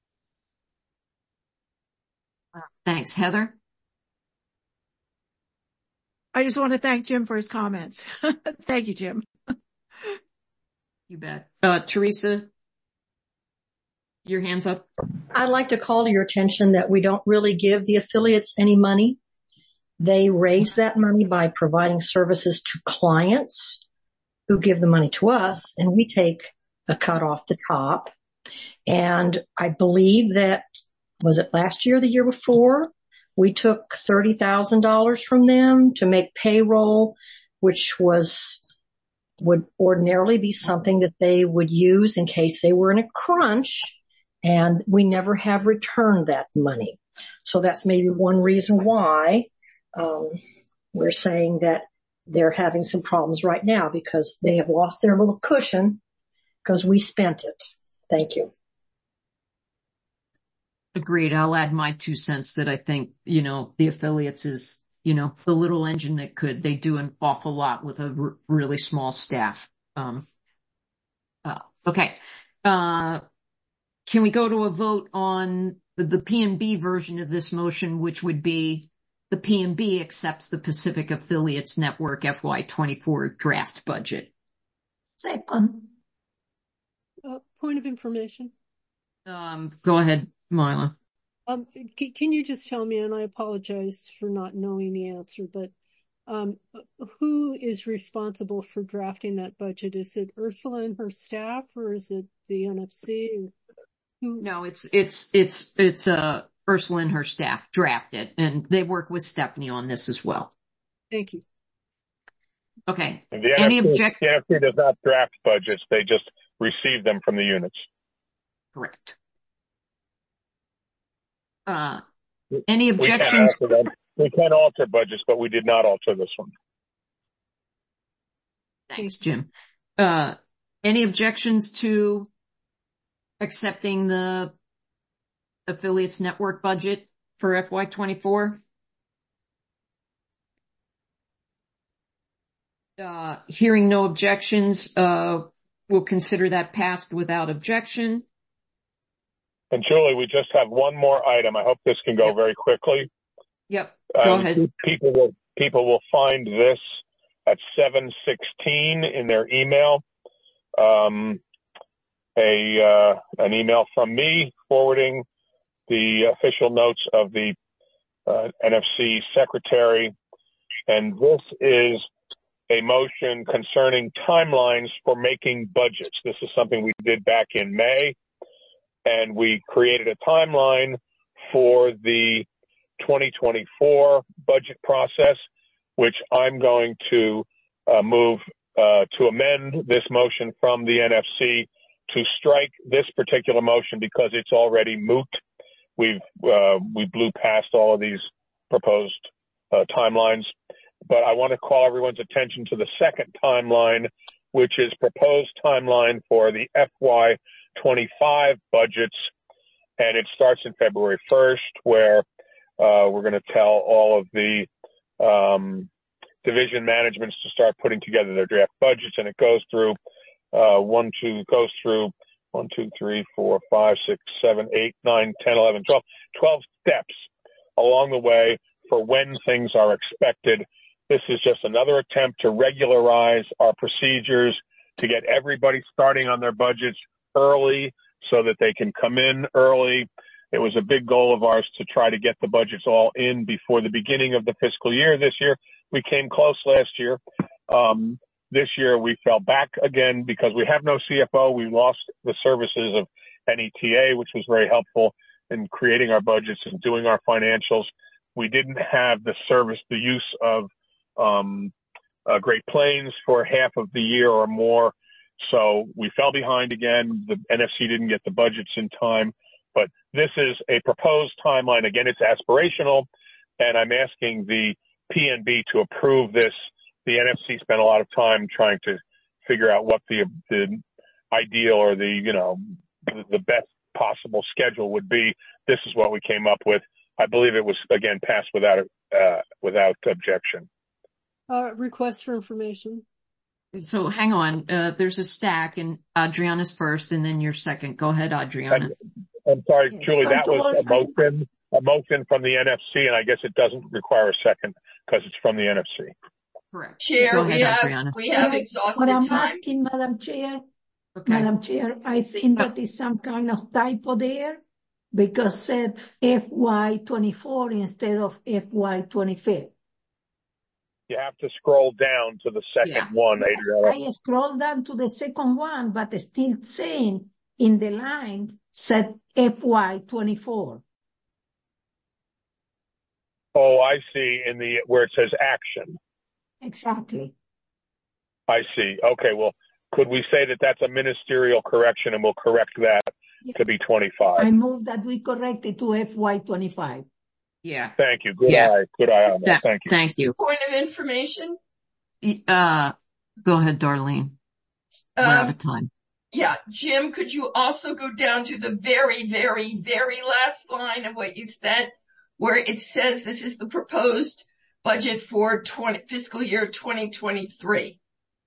Thanks. Heather? I just want to thank Jim for his comments. Thank you, Jim. You bet. Teresa, your hand's up. I'd like to call to your attention that we don't really give the affiliates any money. They raise that money by providing services to clients who give the money to us, and we take a cut off the top. And I believe that, was it last year or the year before, we took $30,000 from them to make payroll, which would ordinarily be something that they would use in case they were in a crunch, and we never have returned that money. So that's maybe one reason why we're saying that they're having some problems right now, because they have lost their little cushion because we spent it. Thank you. Agreed. I'll add my 2 cents that I think, the affiliates is, the little engine that could. They do an awful lot with a really small staff. Okay. Can we go to a vote on the PNB version of this motion, which would be the PNB accepts the Pacific Affiliates Network FY24 draft budget? Second. Point of information. Go ahead, Marla. Can you just tell me, and I apologize for not knowing the answer, but who is responsible for drafting that budget? Is it Ursula and her staff, or is it the NFC? No, it's Ursula and her staff draft it, and they work with Stephanie on this as well. Thank you. Okay. And the NFC does not draft budgets; they just receive them from the units. Correct. Any objections? We can alter budgets, but we did not alter this one. Thanks, Jim. Any objections to accepting the affiliates network budget for FY24? Hearing no objections, we'll consider that passed without objection. And Julie, we just have one more item. I hope this can go very quickly. Yep. Go ahead. People will find this at 7:16 in their email. An email from me forwarding the official notes of the NFC secretary. And this is a motion concerning timelines for making budgets. This is something we did back in May, and we created a timeline for the 2024 budget process, which I'm going to move to amend this motion from the NFC to strike this particular motion because it's already moot. We blew past all of these proposed timelines, but I want to call everyone's attention to the second timeline, which is proposed timeline for the FY25 budgets, and it starts in February 1st, where we're going to tell all of the division managements to start putting together their draft budgets, and it goes through 1, 2, 3, 4, 5, 6, 7, 8, 9, 10, 11, 12 steps along the way for when things are expected. This is just another attempt to regularize our procedures, to get everybody starting on their budgets early so that they can come in early. It was a big goal of ours to try to get the budgets all in before the beginning of the fiscal year. This year, we came close last year. This year, we fell back again because we have no CFO. We lost the services of NETA, which was very helpful in creating our budgets and doing our financials. We didn't have the use of Great Plains for half of the year or more. So we fell behind again. The NFC didn't get the budgets in time. But this is a proposed timeline. Again, it's aspirational, and I'm asking the PNB to approve this. The NFC spent a lot of time trying to figure out what the ideal or the best possible schedule would be. This is what we came up with. I believe it was, again, passed without objection. Request for information. So hang on. There's a stack, and Adriana's first, and then you're second. Go ahead, Adriana. I'm sorry, Julie, that was a motion from the NFC, and I guess it doesn't require a second because it's from the NFC. Correct. Chair, we have exhausted what I'm time. asking, Madam Chair, Okay. Madam Chair, I think that is some kind of typo there because said FY24 instead of FY25. You have to scroll down to the second one, Adriana. I scrolled down to the second one, but still saying in the line said FY24. Oh, I see. Where it says action. Exactly. I see. Okay. Well, could we say that that's a ministerial correction, and we'll correct that to be 25? I move that we correct it to FY25. Yeah. Thank you. Good eye. Good eye on that. Thank you. Thank you. Point of information. Go ahead, Darlene. We're out of time. Yeah. Jim, could you also go down to the very, very, very last line of what you said, where it says this is the proposed budget for fiscal year 2023.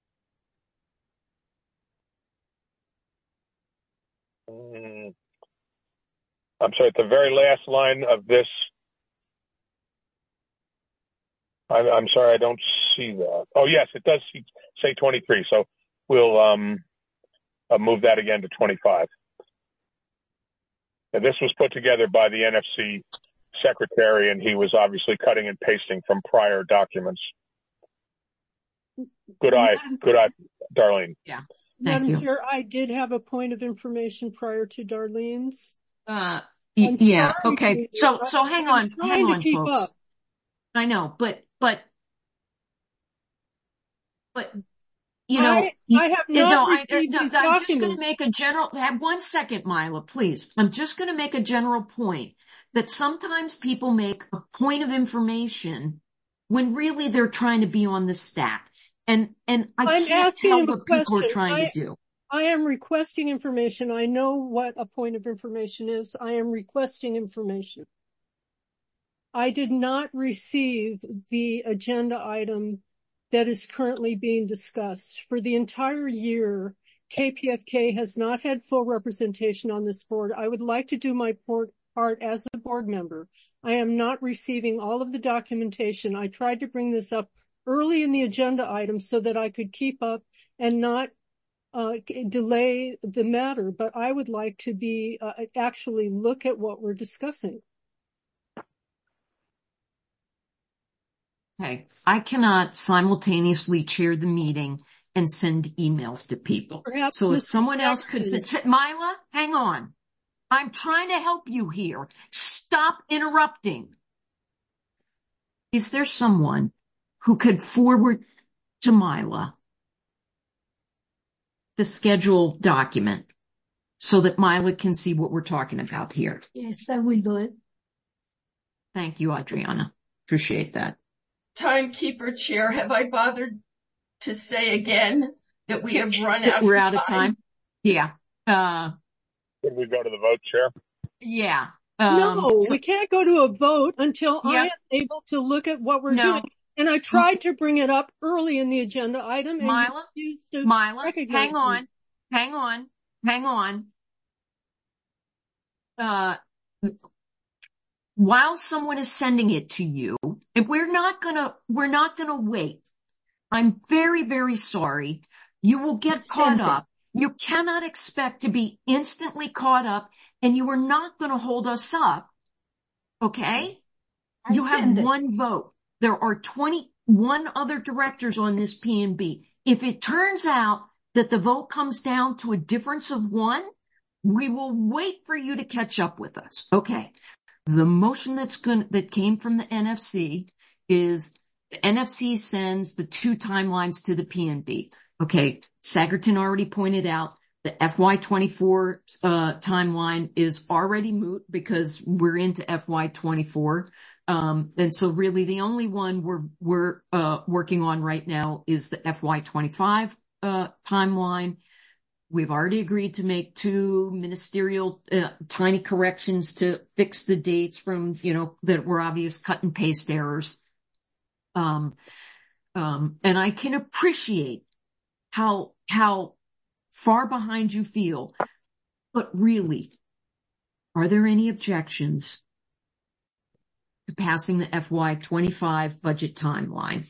I'm sorry, at the very last line of this. I'm sorry, I don't see that. Oh, yes, it does say 23. So we'll move that again to 25. And this was put together by the NFC secretary, and he was obviously cutting and pasting from prior documents. Good eye, Darlene. Yeah. Madam Chair, I did have a point of information prior to Darlene's. Yeah. Okay. So hang on, folks. Up. I know, but you know, I have not received these I'm just going to documents. make a general. Have 1 second, Mila, please. I'm just going to make a general point that sometimes people make a point of information when really they're trying to be on the stack, and I can't tell what people are trying to do. I am requesting information. I know what a point of information is. I am requesting information. I did not receive the agenda item that is currently being discussed. For the entire year, KPFK has not had full representation on this board. I would like to do my part as a board member. I am not receiving all of the documentation. I tried to bring this up early in the agenda item so that I could keep up and not delay the matter, but I would like to be actually look at what we're discussing. Okay, I cannot simultaneously chair the meeting and send emails to people. Perhaps so if Mr. someone else Jackson. could, Mila, hang on. I'm trying to help you here. Stop interrupting. Is there someone who could forward to Mila the schedule document so that Mila can see what we're talking about here? Yes, I will do it. Thank you, Adriana. Appreciate that. Timekeeper Chair, have I bothered to say again that we have run out We're of out of time? Yeah. Can we go to the vote, Chair? Yeah. No, we can't go to a vote until I am able to look at what we're doing. And I tried to bring it up early in the agenda item. And Mila, hang on. While someone is sending it to you, and we're not gonna wait. I'm very, very sorry. You will get caught up. You cannot expect to be instantly caught up, and you are not going to hold us up. Okay? You have one vote. There are 21 other directors on this P&B. If it turns out that the vote comes down to a difference of one, we will wait for you to catch up with us. Okay. The motion that came from the NFC is the NFC sends the two timelines to the P&B. Okay. Sagerton already pointed out the FY24 timeline is already moot because we're into FY24. And so really the only one we're working on right now is the FY25 timeline. We've already agreed to make two ministerial tiny corrections to fix the dates from, that were obvious cut and paste errors. And I can appreciate how far behind you feel, but really, are there any objections to passing the FY25 budget timeline?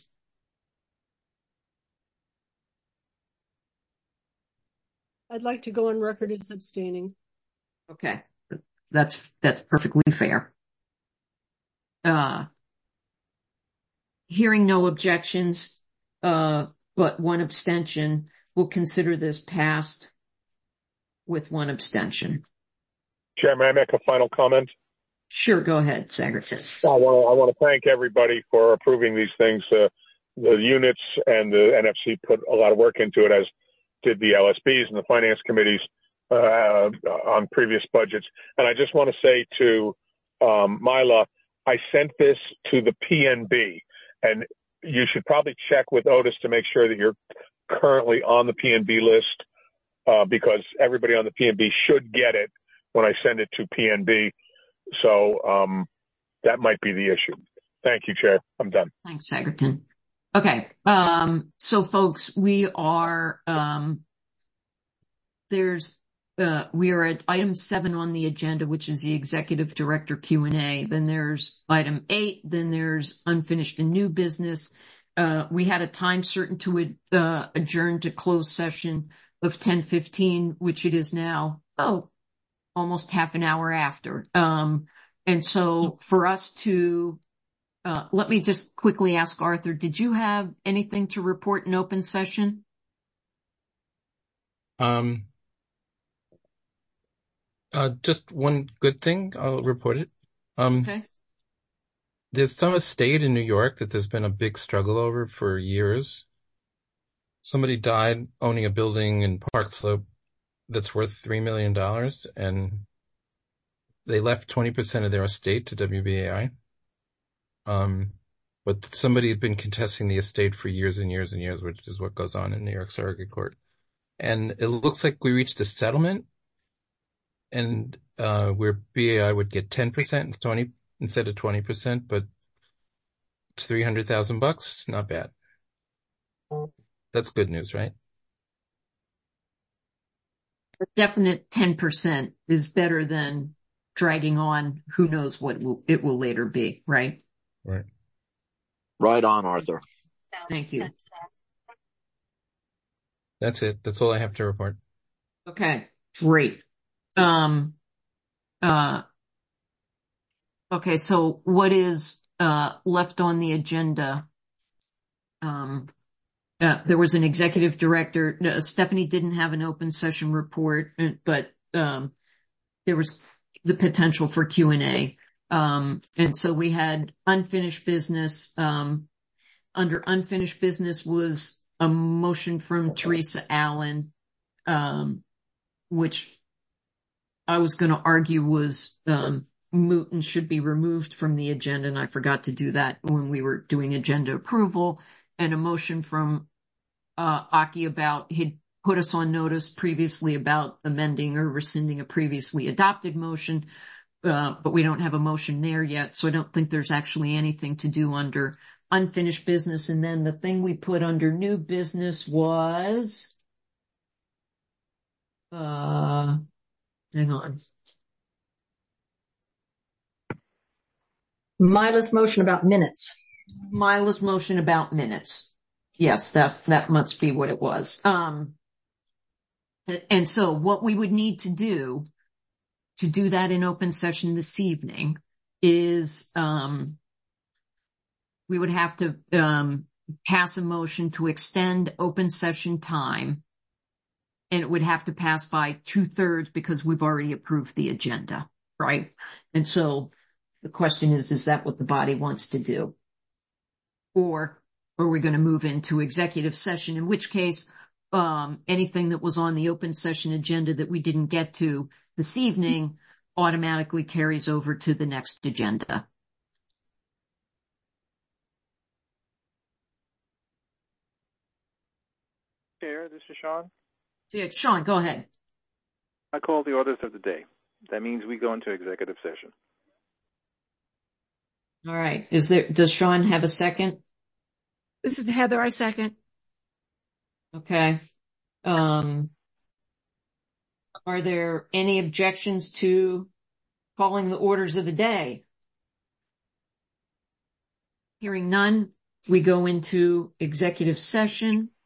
I'd like to go on record as abstaining. Okay. That's perfectly fair. Hearing no objections, but one abstention, we'll consider this passed with one abstention. Chair, may I make a final comment? Sure, go ahead, Sagerton. I want to thank everybody for approving these things. The units and the NFC put a lot of work into it, as did the LSBs and the finance committees on previous budgets. And I just want to say to Mila, I sent this to the PNB, and you should probably check with Otis to make sure that you're currently on the PNB list, because everybody on the PNB should get it when I send it to PNB. So that might be the issue. Thank you, Chair. I'm done. Thanks, Sagerton. Okay. So folks, we are at item 7 on the agenda, which is the executive director Q&A. Then there's item 8. Then there's unfinished and new business. We had a time certain to adjourn to closed session of 10:15, which it is now, almost half an hour after. And so for us to, let me just quickly ask Arthur, did you have anything to report in open session? Just one good thing. I'll report it. Okay. There's some estate in New York that there's been a big struggle over for years. Somebody died owning a building in Park Slope that's worth $3 million, and they left 20% of their estate to WBAI. But somebody had been contesting the estate for years and years and years, which is what goes on in New York Surrogate Court. And it looks like we reached a settlement, and where BAI would get 10% instead of 20%, but it's $300,000, not bad. That's good news, right? A definite 10% is better than dragging on. Who knows what it will later be, right? Right. Right on, Arthur. Thank you. That's it. That's all I have to report. Okay, great. Okay, so what is left on the agenda? There was an executive director. Stephanie didn't have an open session report, but there was the potential for Q&A. And so we had unfinished business. Under unfinished business was a motion from Teresa Allen, which I was going to argue was moot and should be removed from the agenda, and I forgot to do that when we were doing agenda approval. And a motion from Aki about he'd put us on notice previously about amending or rescinding a previously adopted motion, but we don't have a motion there yet, so I don't think there's actually anything to do under unfinished business. And then the thing we put under new business was hang on. Mila's motion about minutes. Mila's motion about minutes. Yes, that must be what it was. And so what we would need to do that in open session this evening is, we would have to, pass a motion to extend open session time, and it would have to pass by 2/3 because we've already approved the agenda, right? And so the question is that what the body wants to do? Or are we going to move into executive session, in which case, anything that was on the open session agenda that we didn't get to this evening automatically carries over to the next agenda. Chair, this is Sean. Yeah, Sean, go ahead. I call the orders of the day. That means we go into executive session. All right. Does Sean have a second? This is Heather. I second. Okay. Are there any objections to calling the orders of the day? Hearing none, we go into executive session.